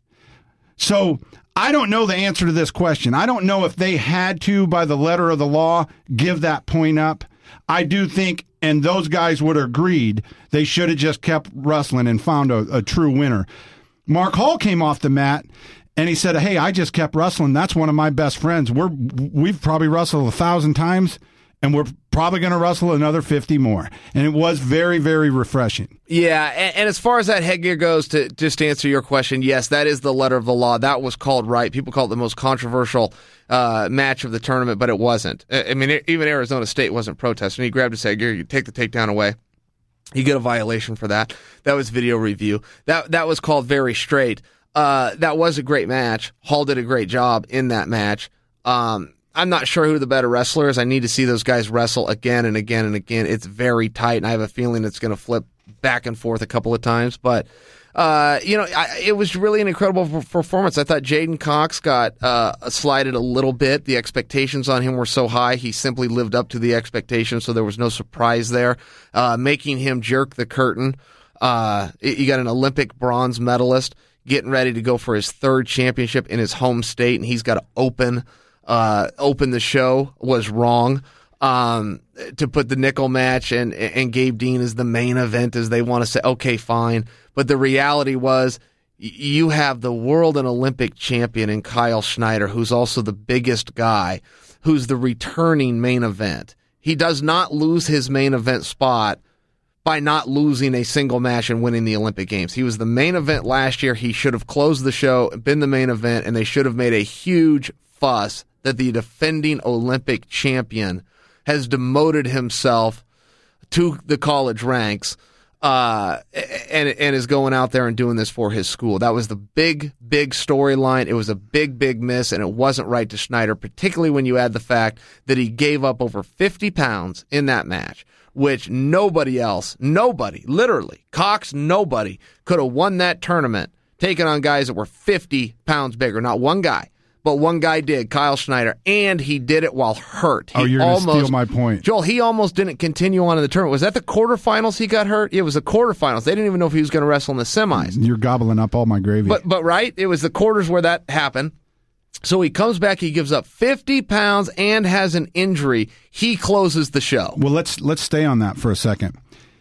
So I don't know the answer to this question. I don't know if they had to, by the letter of the law, give that point up. I do think, and those guys would have agreed, they should have just kept wrestling and found a, a true winner. Mark Hall came off the mat, and he said, hey, I just kept wrestling. That's one of my best friends. We're, we've probably wrestled a thousand times, and we're probably going to wrestle another fifty more. And it was very, very refreshing. Yeah, and, and as far as that headgear goes, to just to answer your question, yes, that is the letter of the law. That was called right. People call it the most controversial uh, match of the tournament, but it wasn't. I mean, even Arizona State wasn't protesting. He grabbed his headgear. You take the takedown away. You get a violation for that. That was video review. That that was called very straight. Uh, that was a great match. Hall did a great job in that match. Um, I'm not sure who the better wrestler is. I need to see those guys wrestle again and again and again. It's very tight, and I have a feeling it's going to flip back and forth a couple of times. But, uh, you know, I, it was really an incredible performance. I thought J'den Cox got uh, slided a little bit. The expectations on him were so high. He simply lived up to the expectations, so there was no surprise there, uh, making him jerk the curtain. Uh, you got an Olympic bronze medalist getting ready to go for his third championship in his home state, and he's got to open Uh, open the show was wrong. Um, to put the nickel match and, and Gabe Dean as the main event, as they want to say, okay, fine. But the reality was you have the world and Olympic champion in Kyle Schneider, who's also the biggest guy, who's the returning main event. He does not lose his main event spot by not losing a single match and winning the Olympic Games. He was the main event last year. He should have closed the show, been the main event, and they should have made a huge fuss that the defending Olympic champion has demoted himself to the college ranks uh, and, and is going out there and doing this for his school. That was the big, big storyline. It was a big, big miss, and it wasn't right to Schneider, particularly when you add the fact that he gave up over fifty pounds in that match, which nobody else, nobody, literally, Cox, nobody, could have won that tournament taking on guys that were fifty pounds bigger. Not one guy. But one guy did, Kyle Schneider, and he did it while hurt. He oh, you're going to steal my point. Joel, he almost didn't continue on in the tournament. Was that the quarterfinals he got hurt? It was the quarterfinals. They didn't even know if he was going to wrestle in the semis. You're gobbling up all my gravy. But, but right, it was the quarters where that happened. So he comes back, he gives up fifty pounds and has an injury. He closes the show. Well, let's let's stay on that for a second.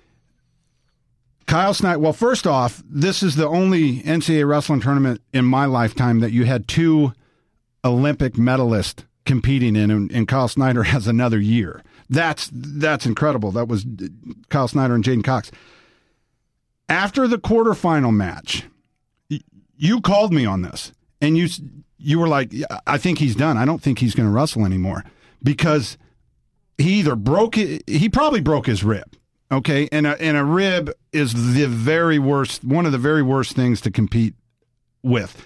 Kyle Schneider, well, first off, this is the only N C double A wrestling tournament in my lifetime that you had two Olympic medalist competing in, and, and Kyle Schneider has another year. That's that's incredible. That was Kyle Schneider and J'den Cox. After the quarterfinal match, you called me on this, and you you were like, I think he's done. I don't think he's going to wrestle anymore, because he either broke it, he probably broke his rib. Okay, and a, and a rib is the very worst, one of the very worst things to compete with,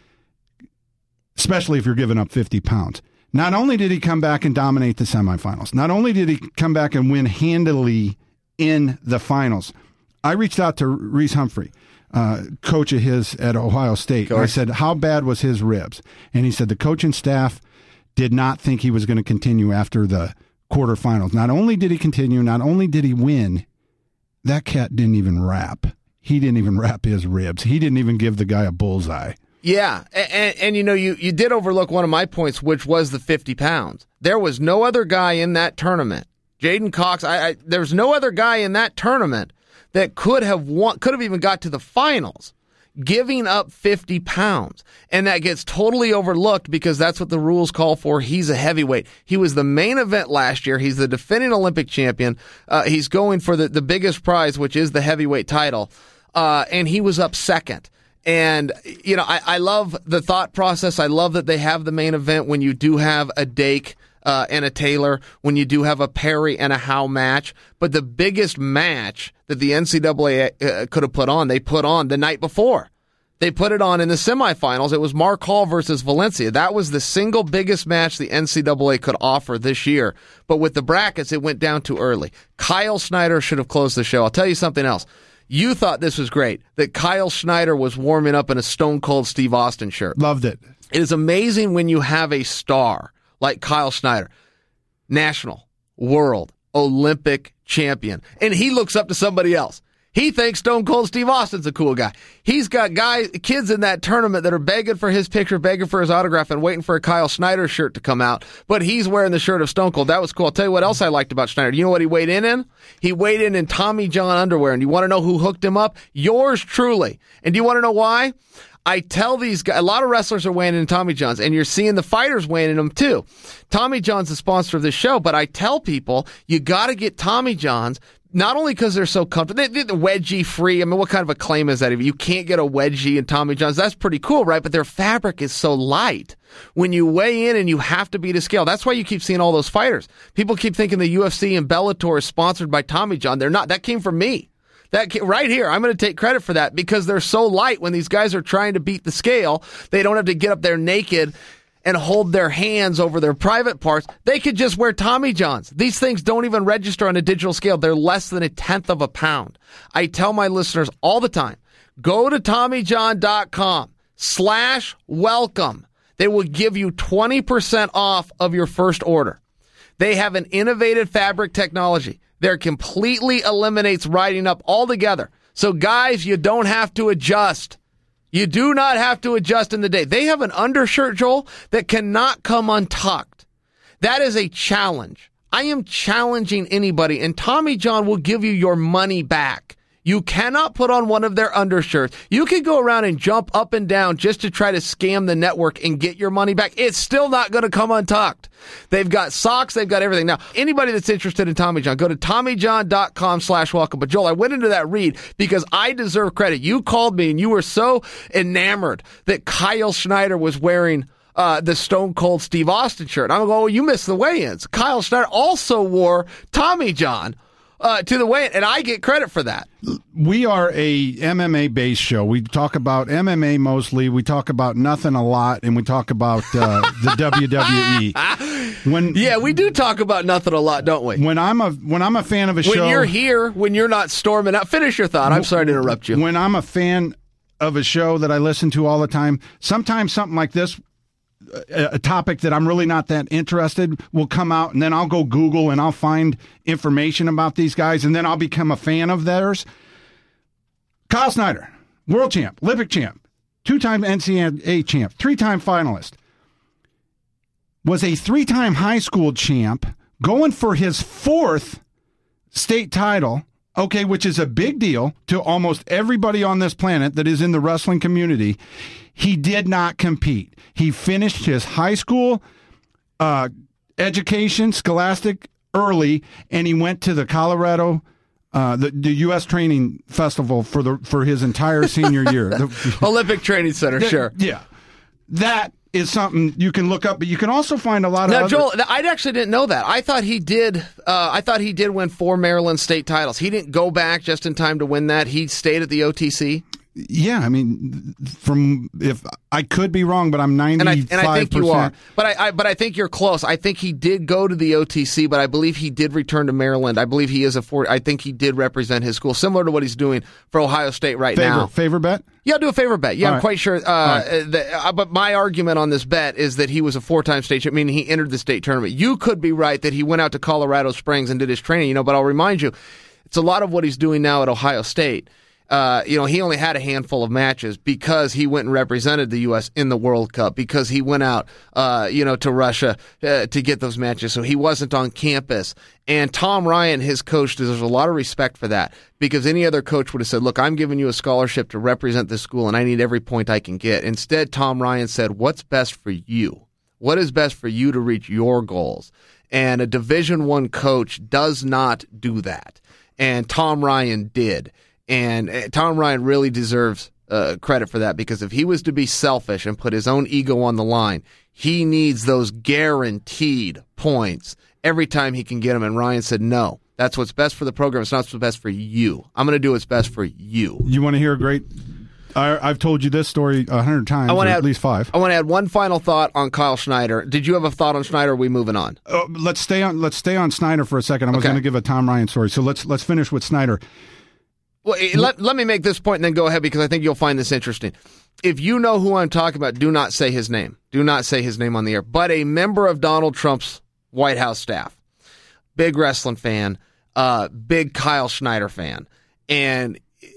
especially if you're giving up fifty pounds. Not only did he come back and dominate the semifinals, not only did he come back and win handily in the finals, I reached out to Reese Humphrey, uh, coach of his at Ohio State. And I said, how bad was his ribs? And he said the coaching staff did not think he was going to continue after the quarterfinals. Not only did he continue, not only did he win, that cat didn't even wrap. He didn't even wrap his ribs. He didn't even give the guy a bullseye. Yeah, and, and, and you know, you, you did overlook one of my points, which was the fifty pounds. There was no other guy in that tournament. J'den Cox, I, I, there's no other guy in that tournament that could have won, could have even got to the finals, giving up fifty pounds. And that gets totally overlooked because that's what the rules call for. He's a heavyweight. He was the main event last year. He's the defending Olympic champion. Uh, he's going for the, the biggest prize, which is the heavyweight title. Uh, and he was up second. And, you know, I, I love the thought process. I love that they have the main event when you do have a Dake uh, and a Taylor, when you do have a Perry and a Howe match. But the biggest match that the N C double A uh, could have put on, they put on the night before. They put it on in the semifinals. It was Mark Hall versus Valencia. That was the single biggest match the N C double A could offer this year. But with the brackets, it went down too early. Kyle Snyder should have closed the show. I'll tell you something else. You thought this was great, that Kyle Snyder was warming up in a Stone Cold Steve Austin shirt. Loved it. It is amazing when you have a star like Kyle Snyder, national, world, Olympic champion, and he looks up to somebody else. He thinks Stone Cold Steve Austin's a cool guy. He's got guys, kids in that tournament that are begging for his picture, begging for his autograph, and waiting for a Kyle Snyder shirt to come out. But he's wearing the shirt of Stone Cold. That was cool. I'll tell you what else I liked about Snyder. You know what he weighed in in? He weighed in in Tommy John underwear. And you want to know who hooked him up? Yours truly. And do you want to know why? I tell these guys, a lot of wrestlers are weighing in Tommy Johns, and you're seeing the fighters weighing in them too. Tommy John's the sponsor of this show, but I tell people, you got to get Tommy John's. Not only because they're so comfortable, they, they're wedgie free. I mean, what kind of a claim is that? If you can't get a wedgie in Tommy John's, that's pretty cool, right? But their fabric is so light. When you weigh in and you have to beat a scale, that's why you keep seeing all those fighters. People keep thinking the U F C and Bellator is sponsored by Tommy John. They're not. That came from me. That came, right here, I'm going to take credit for that because they're so light. When these guys are trying to beat the scale, they don't have to get up there naked and hold their hands over their private parts. They could just wear Tommy Johns. These things don't even register on a digital scale. They're less than a tenth of a pound. I tell my listeners all the time, go to TommyJohn.com slash welcome. They will give you twenty percent off of your first order. They have an innovative fabric technology that completely eliminates riding up altogether. So guys, you don't have to adjust. You do not have to adjust in the day. They have an undershirt, Joel, that cannot come untucked. That is a challenge. I am challenging anybody, and Tommy John will give you your money back. You cannot put on one of their undershirts. You can go around and jump up and down just to try to scam the network and get your money back. It's still not going to come untucked. They've got socks. They've got everything. Now, anybody that's interested in Tommy John, go to TommyJohn.com slash welcome. But, Joel, I went into that read because I deserve credit. You called me, and you were so enamored that Kyle Snyder was wearing uh, the Stone Cold Steve Austin shirt. I'm going, oh, you missed the weigh-ins. Kyle Snyder also wore Tommy John Uh, to the way, and I get credit for that. We are a M M A-based show. We talk about M M A mostly. We talk about nothing a lot, and we talk about uh, the W W E. When yeah, we do talk about nothing a lot, don't we? When I'm a when I'm a fan of a when show, when you're here, when you're not storming out. Finish your thought. I'm sorry to interrupt you. When I'm a fan of a show that I listen to all the time, sometimes something like this, a topic that I'm really not that interested will come out, and then I'll go Google and I'll find information about these guys, and then I'll become a fan of theirs. Kyle Snyder, world champ, Olympic champ, two-time N C double A champ, three-time finalist, was a three-time high school champ, going for his fourth state title, okay, which is a big deal to almost everybody on this planet that is in the wrestling community. He did not compete. He finished his high school uh, education, scholastic, early, and he went to the Colorado, uh, the, the U S Training Festival for the for his entire senior year. The, Olympic Training Center, the, sure. Yeah. That is something you can look up, but you can also find a lot of now, other... Joel, I actually didn't know that. I thought he did. Uh, I thought he did win four Maryland state titles. He didn't go back just in time to win that. He stayed at the O T C. Yeah, I mean, from if I could be wrong, but I'm ninety-five percent. And I, and I think you are. But I, I, but I think you're close. I think he did go to the O T C, but I believe he did return to Maryland. I believe he is a four. I think he did represent his school, similar to what he's doing for Ohio State right favor, now. Favor bet? Yeah, I'll do a favor bet. Yeah, All I'm right. quite sure. Uh, right. that, uh, but my argument on this bet is that he was a four-time state champion, meaning he entered the state tournament. You could be right that he went out to Colorado Springs and did his training, you know, but I'll remind you, it's a lot of what he's doing now at Ohio State. Uh, you know, he only had a handful of matches because he went and represented the U S in the World Cup, because he went out, uh, you know, to Russia uh, to get those matches. So he wasn't on campus. And Tom Ryan, his coach, there's a lot of respect for that, because any other coach would have said, look, I'm giving you a scholarship to represent this school, and I need every point I can get. Instead, Tom Ryan said, what's best for you? What is best for you to reach your goals? And a Division One coach does not do that. And Tom Ryan did. And Tom Ryan really deserves uh, credit for that, because if he was to be selfish and put his own ego on the line, he needs those guaranteed points every time he can get them. And Ryan said, no, that's what's best for the program. It's not what's best for you. I'm going to do what's best for you. You want to hear a great... I, I've told you this story a hundred times, I want or to at add, least five. I want to add one final thought on Kyle Schneider. Did you have a thought on Schneider? Or are we moving on? Uh, let's stay on. Let's stay on Snyder for a second. I was Okay. going to give a Tom Ryan story, so let's let's finish with Snyder. Well, let, let me make this point and then go ahead, because I think you'll find this interesting. If you know who I'm talking about, do not say his name. Do not say his name on the air. But a member of Donald Trump's White House staff, big wrestling fan, uh, big Kyle Schneider fan. And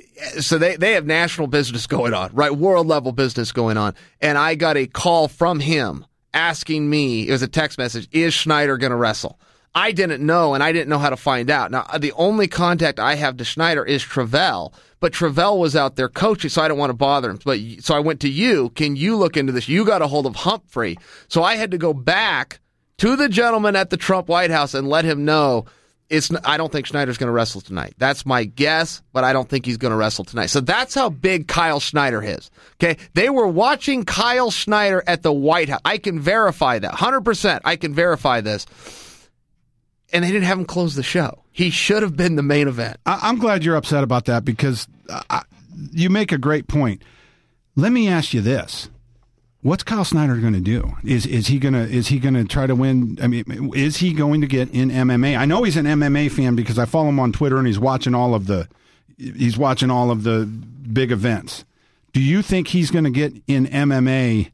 so they, they have national business going on, right? World level business going on. And I got a call from him asking me, it was a text message, is Schneider going to wrestle? I didn't know, and I didn't know how to find out. Now, the only contact I have to Schneider is Travell, but Travell was out there coaching, so I didn't want to bother him. But so I went to you. Can you look into this? You got a hold of Humphrey. So I had to go back to the gentleman at the Trump White House and let him know it's. I don't think Schneider's going to wrestle tonight. That's my guess, but I don't think he's going to wrestle tonight. So that's how big Kyle Schneider is. Okay, they were watching Kyle Schneider at the White House. I can verify that, one hundred percent. I can verify this. And they didn't have him close the show. He should have been the main event. I, I'm glad you're upset about that, because I, you make a great point. Let me ask you this: what's Kyle Snyder going to do? Is is he gonna is he gonna try to win? I mean, is he going to get in M M A? I know he's an M M A fan because I follow him on Twitter and he's watching all of the he's watching all of the big events. Do you think he's going to get in M M A,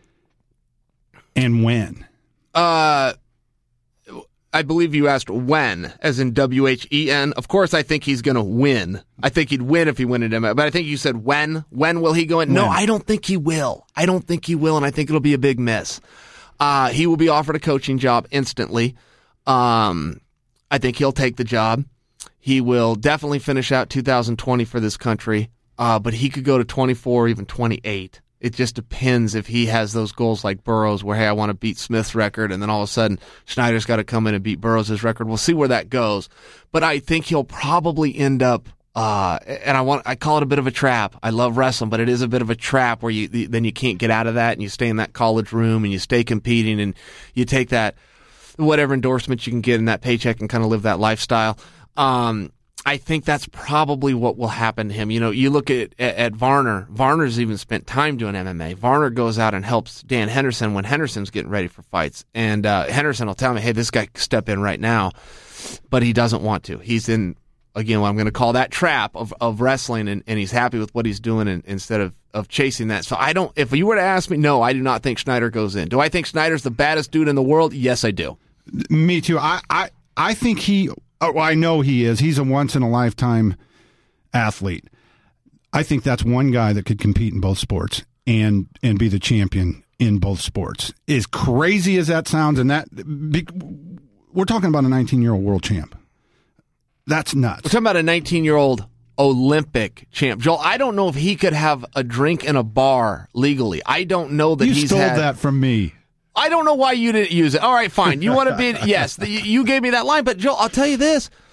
and when? Uh. I believe you asked when, as in W H E N. Of course, I think he's going to win. I think he'd win if he went in M M A. But I think you said when. When will he go in? When? No, I don't think he will. I don't think he will, and I think it'll be a big miss. Uh, he will be offered a coaching job instantly. Um, I think he'll take the job. He will definitely finish out two thousand twenty for this country, uh, but he could go to twenty-four or even twenty-eight. It just depends if he has those goals like Burroughs, where, hey, I want to beat Smith's record, and then all of a sudden Schneider's got to come in and beat Burroughs' record. We'll see where that goes. But I think he'll probably end up, uh, and I want I call it a bit of a trap. I love wrestling, but it is a bit of a trap where you then you can't get out of that, and you stay in that college room, and you stay competing, and you take that whatever endorsements you can get in that paycheck and kind of live that lifestyle. Um, I think that's probably what will happen to him. You know, you look at, at at Varner. Varner's even spent time doing M M A. Varner goes out and helps Dan Henderson when Henderson's getting ready for fights. And uh, Henderson will tell me, hey, this guy can step in right now. But he doesn't want to. He's in, again, what I'm going to call that trap of, of wrestling, and, and he's happy with what he's doing and, instead of, of chasing that. So I don't, if you were to ask me, no, I do not think Schneider goes in. Do I think Schneider's the baddest dude in the world? Yes, I do. Me too. I, I, I think he... Oh, I know he is. He's a once-in-a-lifetime athlete. I think that's one guy that could compete in both sports and and be the champion in both sports. As crazy as that sounds, and that we're talking about a nineteen-year-old world champ. That's nuts. We're talking about a nineteen-year-old Olympic champ. Joel, I don't know if he could have a drink in a bar legally. I don't know that you he's stole had... that from me. I don't know why you didn't use it. All right, fine. You want to be, yes, the, you gave me that line. But, Joel, I'll tell you this.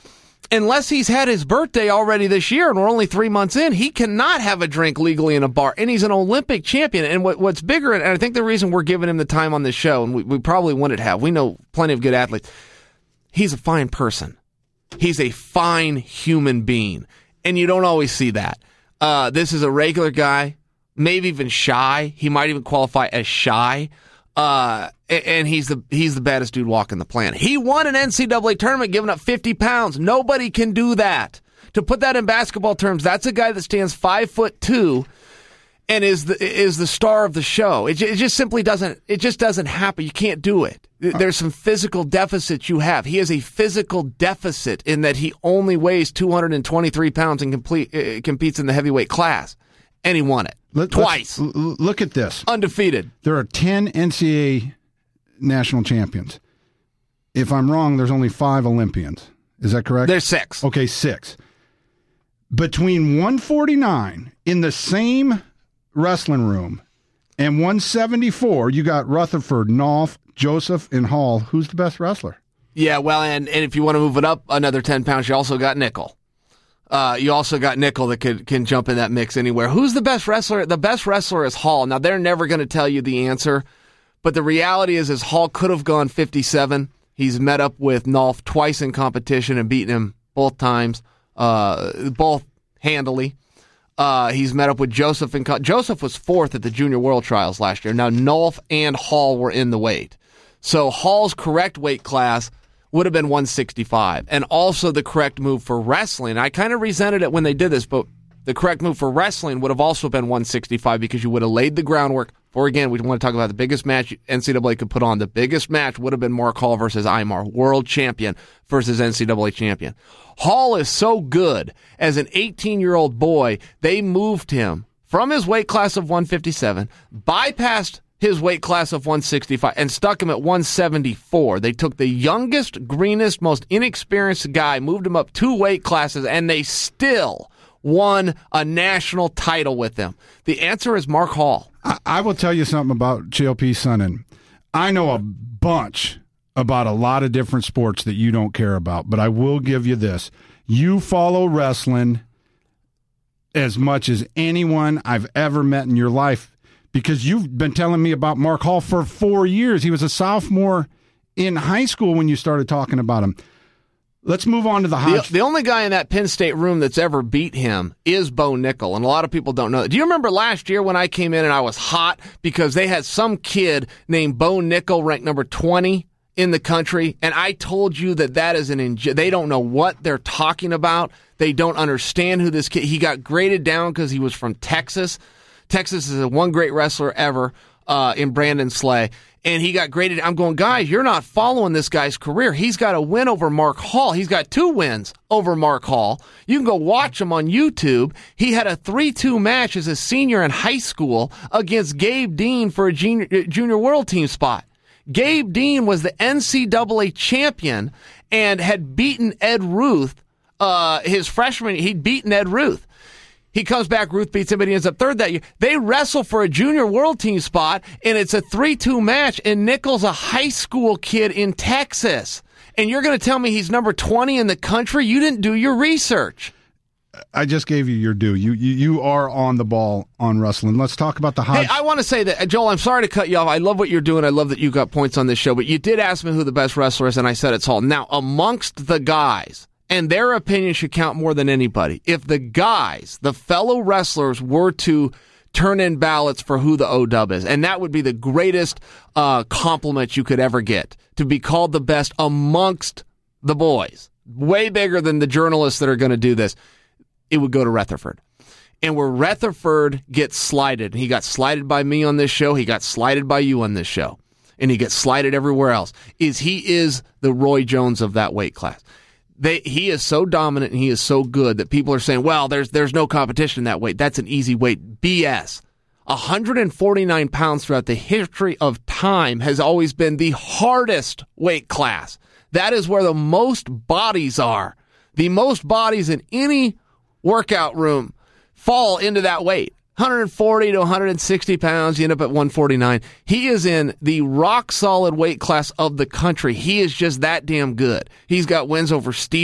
unless he's had his birthday already this year and we're only three months in, he cannot have a drink legally in a bar. And he's an Olympic champion. And what, what's bigger, and I think the reason we're giving him the time on this show, and we, we probably wouldn't have, we know plenty of good athletes, he's a fine person. He's a fine human being. And you don't always see that. Uh, this is a regular guy, maybe even shy. He might even qualify as shy. Uh, and he's the he's the baddest dude walking the planet. He won an N C double A tournament giving up fifty pounds. Nobody can do that. To put that in basketball terms, that's a guy that stands five foot two and is the is the star of the show. It, it just simply doesn't it just doesn't happen. You can't do it. There's some physical deficits you have. He has a physical deficit in that he only weighs two hundred twenty-three pounds and complete, uh, competes in the heavyweight class. And he won it. Let, twice. Look at this. Undefeated. There are ten N C A A national champions. If I'm wrong, there's only five Olympians. Is that correct? There's six. Okay, six. Between one forty-nine in the same wrestling room and one seventy-four, you got Rutherford, Nolf, Joseph, and Hall. Who's the best wrestler? Yeah, well, and, and if you want to move it up another ten pounds, you also got Nickel. Uh, you also got Nickel that could, can jump in that mix anywhere. Who's the best wrestler? The best wrestler is Hall. Now, they're never going to tell you the answer, but the reality is, is Hall could have gone fifty-seven. He's met up with Nolf twice in competition and beaten him both times, uh, both handily. Uh, he's met up with Joseph. In co- Joseph was fourth at the Junior World Trials last year. Now, Nolf and Hall were in the weight. So Hall's correct weight class would have been one sixty-five. And also the correct move for wrestling. I kind of resented it when they did this, but the correct move for wrestling would have also been one sixty-five because you would have laid the groundwork for, again, we want to talk about the biggest match N C double A could put on. The biggest match would have been Mark Hall versus Imar, world champion versus N C double A champion. Hall is so good. As an eighteen-year-old boy, they moved him from his weight class of one fifty-seven, bypassed his weight class of one sixty-five, and stuck him at one seventy-four. They took the youngest, greenest, most inexperienced guy, moved him up two weight classes, and they still won a national title with him. The answer is Mark Hall. I, I will tell you something about J L P Sonnen. I know a bunch about a lot of different sports that you don't care about, but I will give you this. You follow wrestling as much as anyone I've ever met in your life, because you've been telling me about Mark Hall for four years. He was a sophomore in high school when you started talking about him. Let's move on to the Hodge. The, the only guy in that Penn State room that's ever beat him is Bo Nickel, and a lot of people don't know that. Do you remember last year when I came in and I was hot because they had some kid named Bo Nickel ranked number twenty in the country, and I told you that that is an inj- they don't know what they're talking about. They don't understand who this kid. He got graded down because he was from Texas. Texas is a one great wrestler ever uh, in Brandon Slay. And he got graded. I'm going, guys, you're not following this guy's career. He's got a win over Mark Hall. He's got two wins over Mark Hall. You can go watch him on YouTube. He had a three two match as a senior in high school against Gabe Dean for a junior, junior world team spot. Gabe Dean was the N C double A champion and had beaten Ed Ruth. Uh, his freshman, he'd beaten Ed Ruth. He comes back, Ruth beats him, and he ends up third that year. They wrestle for a junior world team spot, and it's a three two match, and Nickel's a high school kid in Texas. And you're going to tell me he's number twenty in the country? You didn't do your research. I just gave you your due. You you, you are on the ball on wrestling. Let's talk about the Hodge. Hey, I want to say that, Joel, I'm sorry to cut you off. I love what you're doing. I love that you got points on this show, but you did ask me who the best wrestler is, and I said it's Hall. Now, amongst the guys, and their opinion should count more than anybody. If the guys, the fellow wrestlers, were to turn in ballots for who the O-dub is, and that would be the greatest uh, compliment you could ever get, to be called the best amongst the boys, way bigger than the journalists that are going to do this, it would go to Rutherford. And where Rutherford gets slighted, he got slighted by me on this show, he got slighted by you on this show, and he gets slighted everywhere else, is he is the Roy Jones of that weight class. They, he is so dominant and he is so good that people are saying, well, there's there's no competition in that weight. That's an easy weight. B S. one hundred forty-nine pounds throughout the history of time has always been the hardest weight class. That is where the most bodies are. The most bodies in any workout room fall into that weight. one forty to one sixty pounds, you end up at one forty-nine. He is in the rock-solid weight class of the country. He is just that damn good. He's got wins over Stieber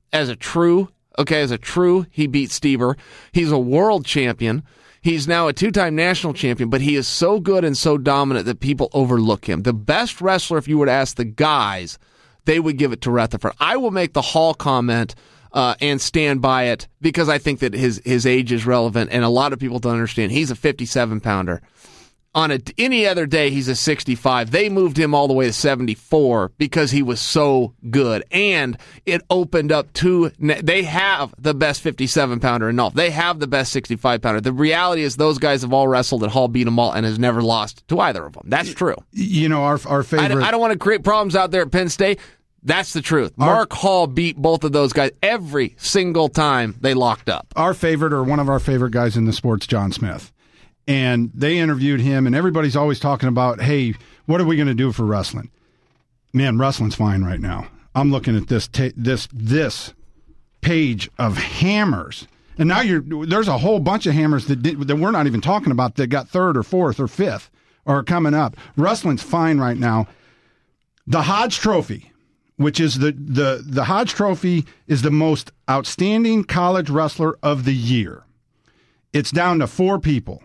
as a true, okay, as a true, he beat Stieber. He's a world champion. He's now a two-time national champion, but he is so good and so dominant that people overlook him. The best wrestler, if you were to ask the guys, they would give it to Rutherford. I will make the Hall comment uh, and stand by it because I think that his, his age is relevant, and a lot of people don't understand. He's a fifty-seven pounder. On a, any other day, he's a sixty-five. They moved him all the way to seventy-four because he was so good. And it opened up two. They have the best fifty-seven pounder in Nolf. They have the best sixty-five pounder. The reality is those guys have all wrestled at Hall, beat them all, and has never lost to either of them. That's true. You know, our our favorite. I don't, I don't want to create problems out there at Penn State. That's the truth. Our, Mark Hall beat both of those guys every single time they locked up. Our favorite, or one of our favorite guys in the sport's John Smith. And they interviewed him, and everybody's always talking about, hey, what are we going to do for wrestling? Man, wrestling's fine right now. I'm looking at this ta- this this page of hammers, and now you're there's a whole bunch of hammers that did, that we're not even talking about that got third or fourth or fifth or are coming up. Wrestling's fine right now. The Hodge Trophy, which is the the the Hodge Trophy, is the most outstanding college wrestler of the year. It's down to four people.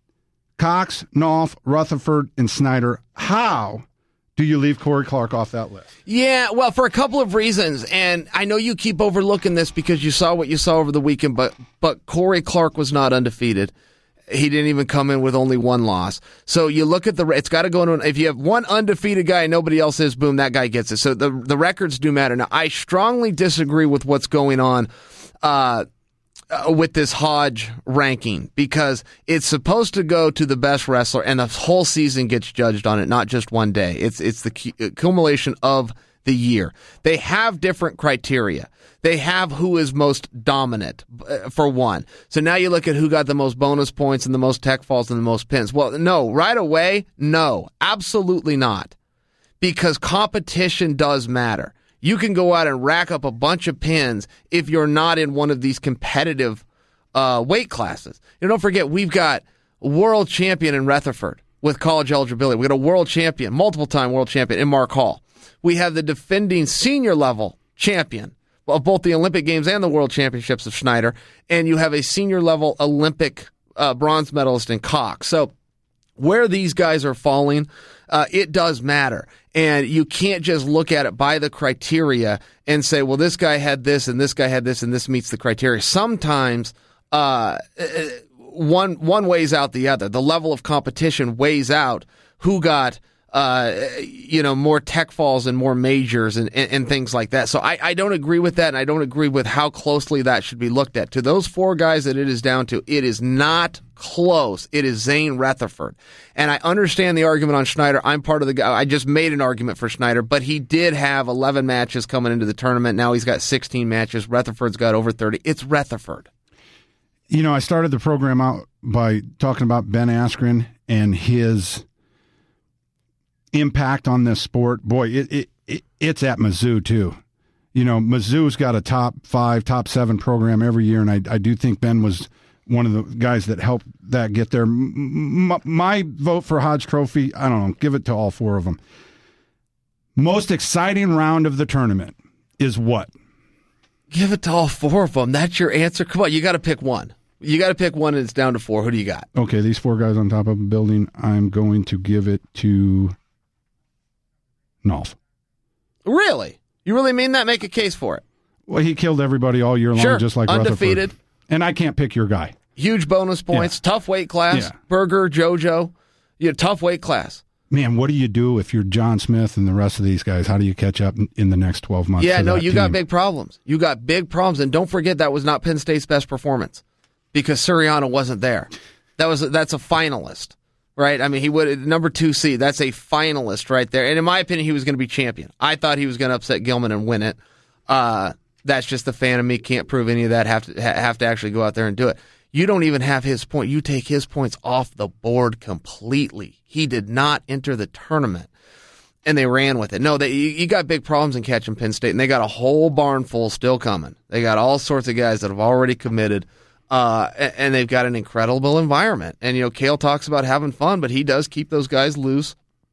Cox, Nolf, Rutherford, and Snyder. How do you leave Corey Clark off that list? Yeah, well, for a couple of reasons, and I know you keep overlooking this because you saw what you saw over the weekend, but but Corey Clark was not undefeated. He didn't even come in with only one loss. So you look at the, it's got to go into, if you have one undefeated guy and nobody else is, boom, that guy gets it. So the the records do matter. Now, I strongly disagree with what's going on uh Uh, with this Hodge ranking because it's supposed to go to the best wrestler and the whole season gets judged on it, not just one day. It's it's the accumulation of the year. They have different criteria. They have who is most dominant, for one. So now you look at who got the most bonus points and the most tech falls and the most pins. Well, no, right away, no, absolutely not. Because competition does matter. You can go out and rack up a bunch of pins if you're not in one of these competitive uh, weight classes. You know, don't forget, we've got a world champion in Rutherford with college eligibility. We've got a world champion, multiple-time world champion in Mark Hall. We have the defending senior-level champion of both the Olympic Games and the World Championships of Schneider, and you have a senior-level Olympic uh, bronze medalist in Cox. So where these guys are falling, uh, it does matter. And you can't just look at it by the criteria and say, well, this guy had this and this guy had this and this meets the criteria. Sometimes uh, one one weighs out the other. The level of competition weighs out who got uh, you know, more tech falls and more majors and, and, and things like that. So I, I don't agree with that, and I don't agree with how closely that should be looked at. To those four guys that it is down to, it is not close. It is Zane Rutherford. And I understand the argument on Schneider. I'm part of the guy. I just made an argument for Schneider, but he did have eleven matches coming into the tournament. Now he's got sixteen matches. Rutherford's got over thirty. It's Rutherford. You know, I started the program out by talking about Ben Askren and his impact on this sport. Boy, it, it, it it's at Mizzou too. You know, Mizzou's got a top five, top seven program every year, and I, I do think Ben was one of the guys that helped that get there. M- my vote for Hodge Trophy, I don't know, give it to all four of them. Most exciting round of the tournament is what? Give it to all four of them. That's your answer? Come on, you got to pick one. You got to pick one, and it's down to four. Who do you got? Okay, these four guys on top of a building, I'm going to give it to Nolf. Really? You really mean that? Make a case for it. Well, he killed everybody all year long, sure. just like Undefeated. Rutherford. And I can't pick your guy. Huge bonus points, yeah. Tough weight class, yeah. Berger, JoJo, you know, tough weight class. Man, what do you do if you're John Smith and the rest of these guys? How do you catch up in, in the next twelve months? Yeah, no, you team? got big problems. You got big problems, and don't forget that was not Penn State's best performance because Suriano wasn't there. That was that's a finalist, right? I mean, he would number two seed. That's a finalist right there. And in my opinion, he was going to be champion. I thought he was going to upset Gilman and win it. Uh, that's just the fan of me. Can't prove any of that. Have to have to actually go out there and do it. You don't even have his point. You take his points off the board completely. He did not enter the tournament, and they ran with it. No, they, you, you got big problems in catching Penn State, and they got a whole barn full still coming. They got all sorts of guys that have already committed, uh, and, and they've got an incredible environment. And, you know, Cale talks about having fun, but he does keep those guys loose.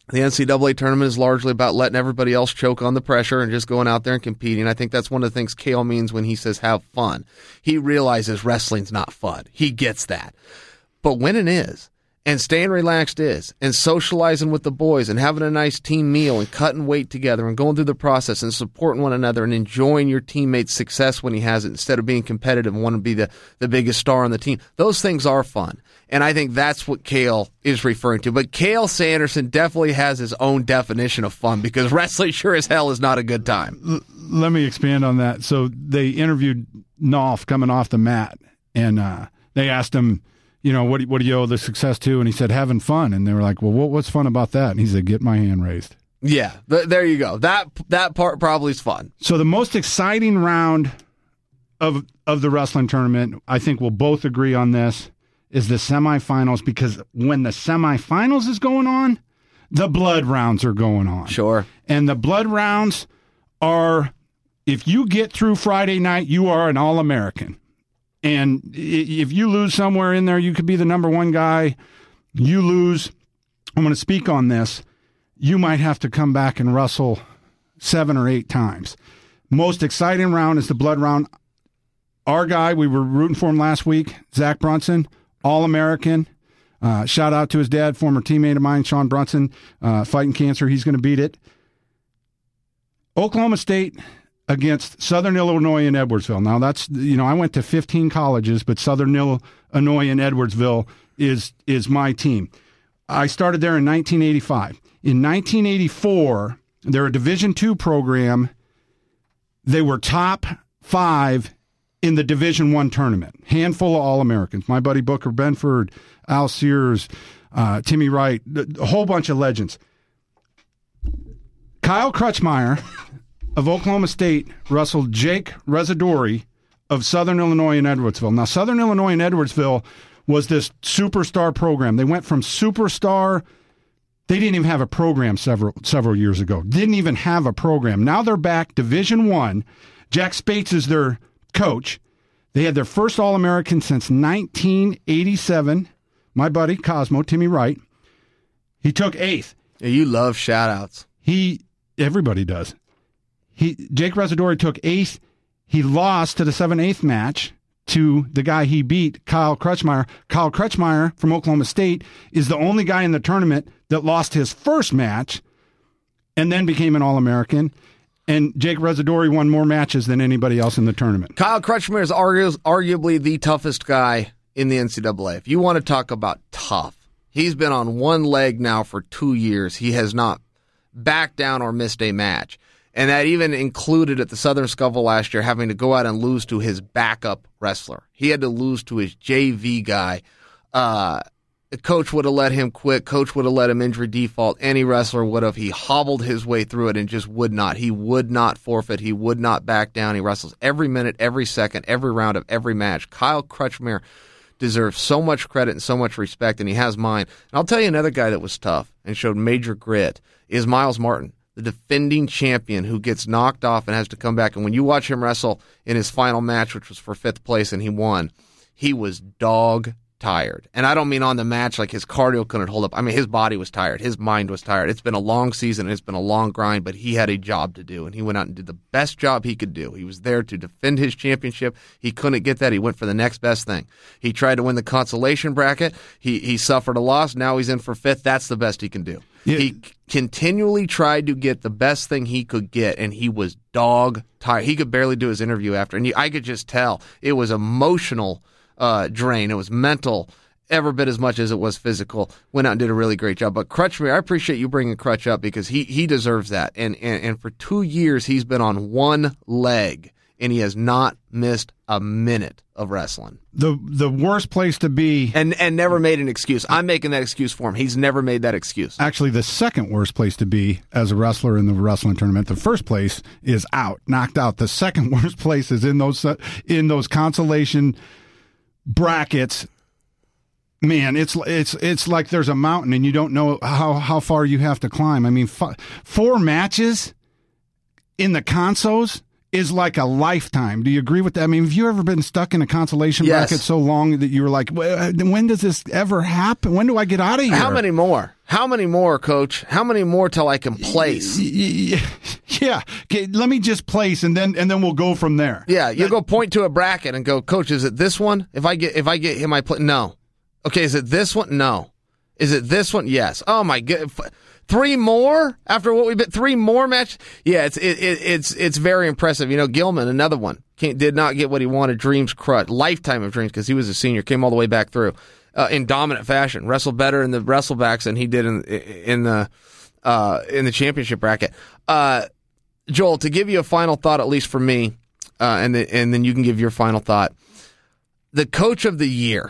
The N C double A tournament is largely about letting everybody else choke on the pressure and just going out there and competing. I think that's one of the things Cael means when he says have fun. He realizes wrestling's not fun. He gets that. But winning is, and staying relaxed is, and socializing with the boys and having a nice team meal and cutting weight together and going through the process and supporting one another and enjoying your teammate's success when he has it instead of being competitive and wanting to be the, the biggest star on the team. Those things are fun. And I think that's what Cael is referring to. But Cael Sanderson definitely has his own definition of fun because wrestling sure as hell is not a good time. L- let me expand on that. So they interviewed Nolf coming off the mat, and uh, they asked him, you know, what, what do you owe the success to? And he said, having fun. And they were like, well, what, what's fun about that? And he said, get my hand raised. Yeah, th- there you go. That that part probably is fun. So the most exciting round of of the wrestling tournament, I think we'll both agree on this, is the semifinals, because when the semifinals is going on, the blood rounds are going on. Sure. And the blood rounds are, if you get through Friday night, you are an All-American. And if you lose somewhere in there, you could be the number one guy. You lose, I'm going to speak on this, you might have to come back and wrestle seven or eight times. Most exciting round is the blood round. Our guy, we were rooting for him last week, Zach Brunson, All-American. Uh, shout out to his dad, former teammate of mine, Sean Brunson, uh, fighting cancer. He's going to beat it. Oklahoma State against Southern Illinois and Edwardsville. Now, that's, you know, I went to fifteen colleges, but Southern Illinois and Edwardsville is is my team. I started there in nineteen eighty-five. In nineteen eighty-four, they're a Division two program. They were top five in the Division One tournament. Handful of All-Americans. My buddy Booker Benford, Al Sears, uh, Timmy Wright, a whole bunch of legends. Kyle Crutchmeyer of Oklahoma State wrestled Jake Rezzadori of Southern Illinois and Edwardsville. Now, Southern Illinois and Edwardsville was this superstar program. They went from superstar, they didn't even have a program several several years ago. Didn't even have a program. Now they're back, Division One. Jack Spates is their coach. They had their first All-American since nineteen eighty-seven. My buddy, Cosmo, Timmy Wright. He took eighth. Yeah, you love shout-outs. He, everybody does. He Jake Rezzadori took eighth. He lost to the seven eighth match to the guy he beat, Kyle Crutchmeyer. Kyle Crutchmeyer from Oklahoma State is the only guy in the tournament that lost his first match and then became an All-American. And Jake Rezzadori won more matches than anybody else in the tournament. Kyle Crutchmeyer is argu- arguably the toughest guy in the N C double A. If you want to talk about tough, he's been on one leg now for two years. He has not backed down or missed a match. And that even included at the Southern Scuffle last year having to go out and lose to his backup wrestler. He had to lose to his J V guy. Uh, the coach would have let him quit. Coach would have let him injury default. Any wrestler would have. He hobbled his way through it and just would not. He would not forfeit. He would not back down. He wrestles every minute, every second, every round of every match. Kyle Crutchmeyer deserves so much credit and so much respect, and he has mine. And I'll tell you another guy that was tough and showed major grit is Miles Martin, the defending champion who gets knocked off and has to come back. And when you watch him wrestle in his final match, which was for fifth place and he won, he was dog tired. And I don't mean on the match like his cardio couldn't hold up. I mean, his body was tired. His mind was tired. It's been a long season. And it's been a long grind, but he had a job to do. And he went out and did the best job he could do. He was there to defend his championship. He couldn't get that. He went for the next best thing. He tried to win the consolation bracket. He, he suffered a loss. Now he's in for fifth. That's the best he can do. Yeah. He continually tried to get the best thing he could get, and he was dog tired. He could barely do his interview after, and he, I could just tell it was emotional uh, drain. It was mental, every bit as much as it was physical. Went out and did a really great job. But Crutchmeyer, I appreciate you bringing Crutch up because he he deserves that. And, and and for two years, he's been on one leg, and he has not missed a minute of wrestling. The the worst place to be. And and never made an excuse. I'm making that excuse for him. He's never made that excuse. Actually, the second worst place to be as a wrestler in the wrestling tournament. The first place is out, knocked out. The second worst place is in those in those consolation brackets. Man, it's it's it's like there's a mountain and you don't know how, how far you have to climb. I mean, f- four matches in the consos is like a lifetime. Do you agree with that? I mean, have you ever been stuck in a consolation yes. bracket so long that you were like, when does this ever happen? When do I get out of here? How many more? How many more, Coach? How many more till I can place? Yeah. Okay, let me just place, and then and then we'll go from there. Yeah, you go point to a bracket and go, Coach, is it this one? If I get if I get him, I play. No. Okay, is it this one? No. Is it this one? Yes. Oh my god. Three more after what we've been. Three more matches. Yeah, it's it, it, it's it's very impressive. You know, Gilman, another one, Can't, did not get what he wanted. Dreams crushed. Lifetime of dreams because he was a senior. Came all the way back through uh, in dominant fashion. Wrestled better in the wrestlebacks than he did in in the uh, in the championship bracket. Uh, Joel, to give you a final thought, at least for me, uh, and the, and then you can give your final thought. The Coach of the Year,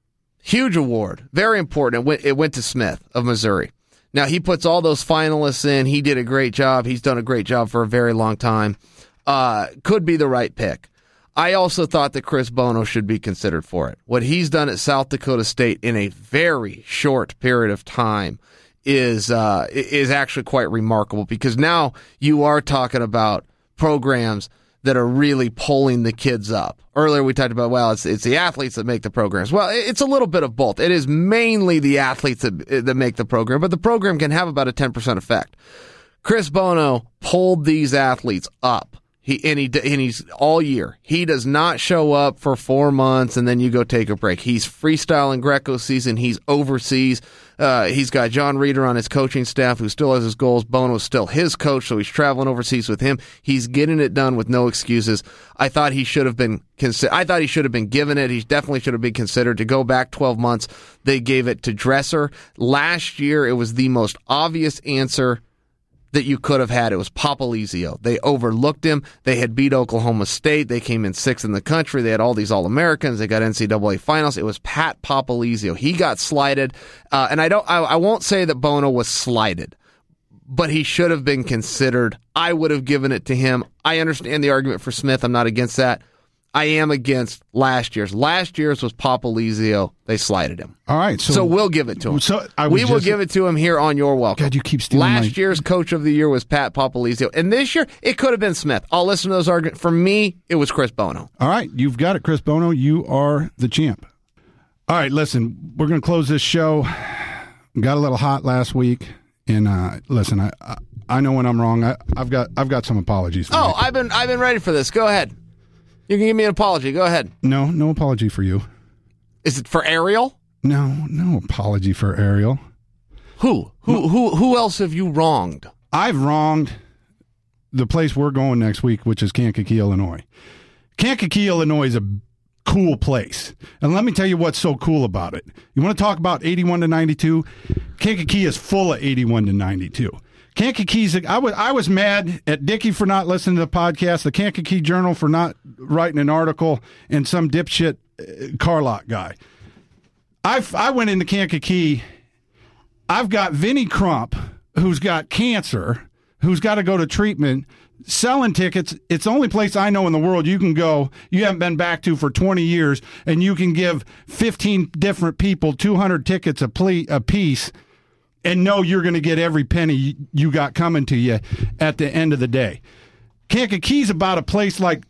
huge award, very important. It went, it went to Smith of Missouri. Now, he puts all those finalists in. He did a great job. He's done a great job for a very long time. Uh, could be the right pick. I also thought that Chris Bono should be considered for it. What he's done at South Dakota State in a very short period of time is uh, is actually quite remarkable, because now you are talking about programs that are really pulling the kids up. Earlier we talked about, well, it's it's the athletes that make the programs. Well, it's a little bit of both. It is mainly the athletes that, that make the program, but the program can have about a ten percent effect. Chris Bono pulled these athletes up. He and he and he's all year. He does not show up for four months and then you go take a break. He's freestyling Greco season. He's overseas. Uh, he's got John Reeder on his coaching staff, who still has his goals. Bono's still his coach, so he's traveling overseas with him. He's getting it done with no excuses. I thought he should have been. Consi- I thought he should have been given it. He definitely should have been considered to go back twelve months. They gave it to Dresser last year. It was the most obvious answer that you could have had. It was Popolizio. They overlooked him. They had beat Oklahoma State. They came in sixth in the country. They had all these All-Americans. They got N C double A finals. It was Pat Popolizio. He got slighted. Uh, and I don't, I, I won't say that Bono was slighted, but he should have been considered. I would have given it to him. I understand the argument for Smith. I'm not against that. I am against last year's. Last year's was Popolizio. They slighted him. All right. So, so we'll give it to him. So I we will just, give it to him here on Your Welcome. God, you keep stealing Last my... year's Coach of the Year was Pat Popolizio. And this year, it could have been Smith. I'll listen to those arguments. For me, it was Chris Bono. All right. You've got it, Chris Bono. You are the champ. All right. Listen, we're going to close this show. Got a little hot last week. And uh, listen, I, I I know when I'm wrong. I, I've got I've got some apologies. For oh, me. I've been I've been ready for this. Go ahead. You can give me an apology. Go ahead. No, no apology for you. Is it for Ariel? No, no apology for Ariel. Who? Who? Who? Who else have you wronged? I've wronged the place we're going next week, which is Kankakee, Illinois. Kankakee, Illinois is a cool place, and let me tell you what's so cool about it. You want to talk about eighty-one to ninety-two? Kankakee is full of eighty-one to ninety-two. Kankakee's, I was I was mad at Dickie for not listening to the podcast, the Kankakee Journal for not writing an article, and some dipshit uh, Carlock guy. I I went into Kankakee. I've got Vinnie Crump, who's got cancer, who's got to go to treatment, selling tickets. It's the only place I know in the world you can go, you haven't been back to for twenty years, and you can give fifteen different people two hundred tickets a, ple- a piece and know you're going to get every penny you got coming to you at the end of the day. Kankakee's about a place like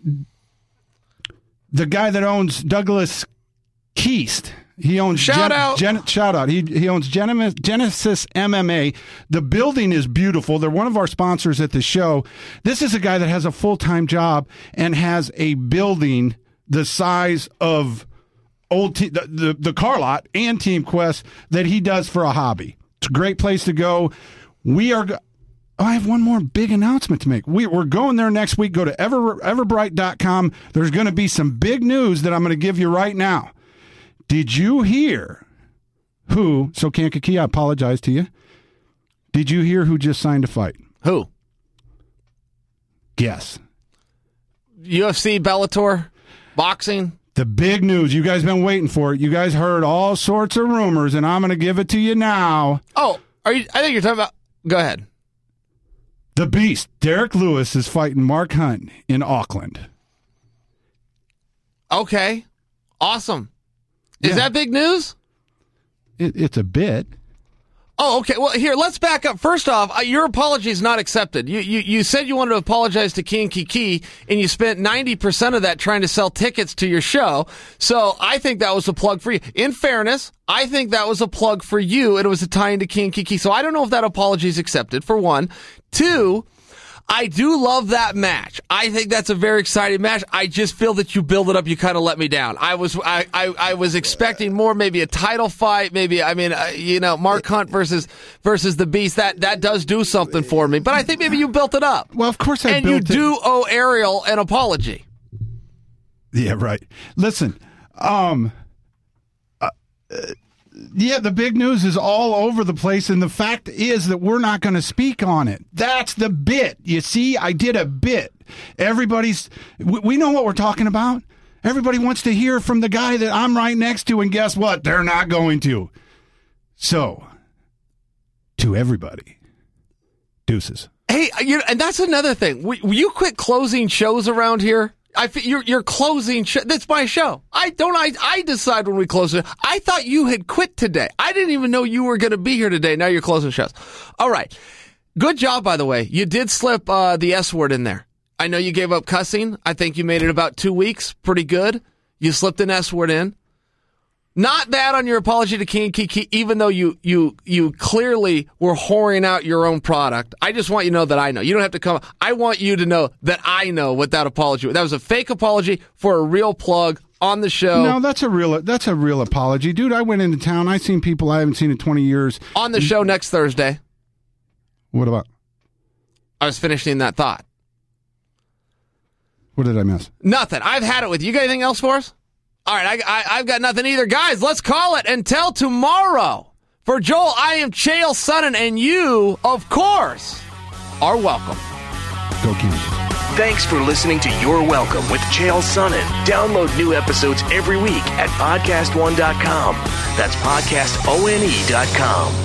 the guy that owns Douglas Keast. He owns shout Gen- out. Gen- shout out. He he owns Gen- Genesis M M A. The building is beautiful. They're one of our sponsors at the show. This is a guy that has a full-time job and has a building the size of old te- the, the the car lot and Team Quest that he does for a hobby. It's a great place to go. We are. Go- oh, I have one more big announcement to make. We, we're going there next week. Go to ever, everbright dot com. There's going to be some big news that I'm going to give you right now. Did you hear who? So Kankakee, I apologize to you. Did you hear who just signed a fight? Who? Guess. U F C, Bellator, boxing. The big news. You guys been waiting for it. You guys heard all sorts of rumors, and I'm going to give it to you now. Oh, are you? I think you're talking about. Go ahead. The Beast, Derek Lewis, is fighting Mark Hunt in Auckland. Okay, awesome. Is Yeah. that big news? It, it's a bit. Oh, okay. Well, here, let's back up. First off, uh, your apology is not accepted. You, you you said you wanted to apologize to Key and Kiki, and you spent ninety percent of that trying to sell tickets to your show. So I think that was a plug for you. In fairness, I think that was a plug for you, and it was a tie into Key and Kiki. So I don't know if that apology is accepted, for one. Two, I do love that match. I think that's a very exciting match. I just feel that you build it up, you kind of let me down. I was I, I, I was expecting more, maybe a title fight, maybe, I mean, uh, you know, Mark Hunt versus versus the Beast. That that does do something for me. But I think maybe you built it up. Well, of course I and built it. And you do owe Ariel an apology. Yeah, right. Listen, um, uh, yeah, the big news is all over the place, and the fact is that we're not going to speak on it. That's the bit. You see, I did a bit. Everybody's, we, we know what we're talking about. Everybody wants to hear from the guy that I'm right next to, and guess what? They're not going to. So, to everybody, deuces. Hey, you know, and that's another thing. Will, will you quit closing shows around here? I you're you're closing. Sh- that's my show. I don't. I I decide when we close it. I thought you had quit today. I didn't even know you were going to be here today. Now you're closing shows. All right. Good job, by the way. You did slip uh, the S word in there. I know you gave up cussing. I think you made it about two weeks. Pretty good. You slipped an S word in. Not bad on your apology to Key and Kiki, even though you, you, you clearly were whoring out your own product. I just want you to know that I know. You don't have to come. I want you to know that I know what that apology was. That was a fake apology for a real plug on the show. No, that's a real that's a real apology. Dude, I went into town. I seen people I haven't seen in twenty years. On the show next Thursday. What about? I was finishing that thought. What did I miss? Nothing. I've had it with you. You got anything else for us? All right, I, I, I've got nothing either. Guys, let's call it until tomorrow. For Joel, I am Chael Sonnen, and you, of course, are welcome. Go Kings. Thanks for listening to You're Welcome with Chael Sonnen. Download new episodes every week at podcast one dot com. That's podcast one dot com.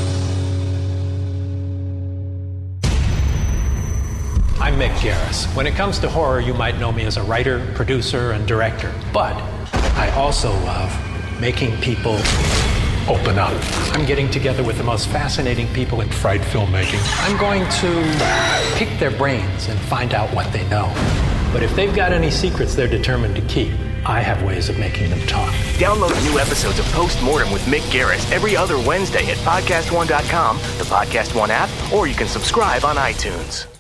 I'm Mick Garris. When it comes to horror, you might know me as a writer, producer, and director. But I also love making people open up. I'm getting together with the most fascinating people in fright filmmaking. I'm going to pick their brains and find out what they know. But if they've got any secrets they're determined to keep, I have ways of making them talk. Download new episodes of Postmortem with Mick Garris every other Wednesday at podcast one dot com, the Podcast One app, or you can subscribe on iTunes.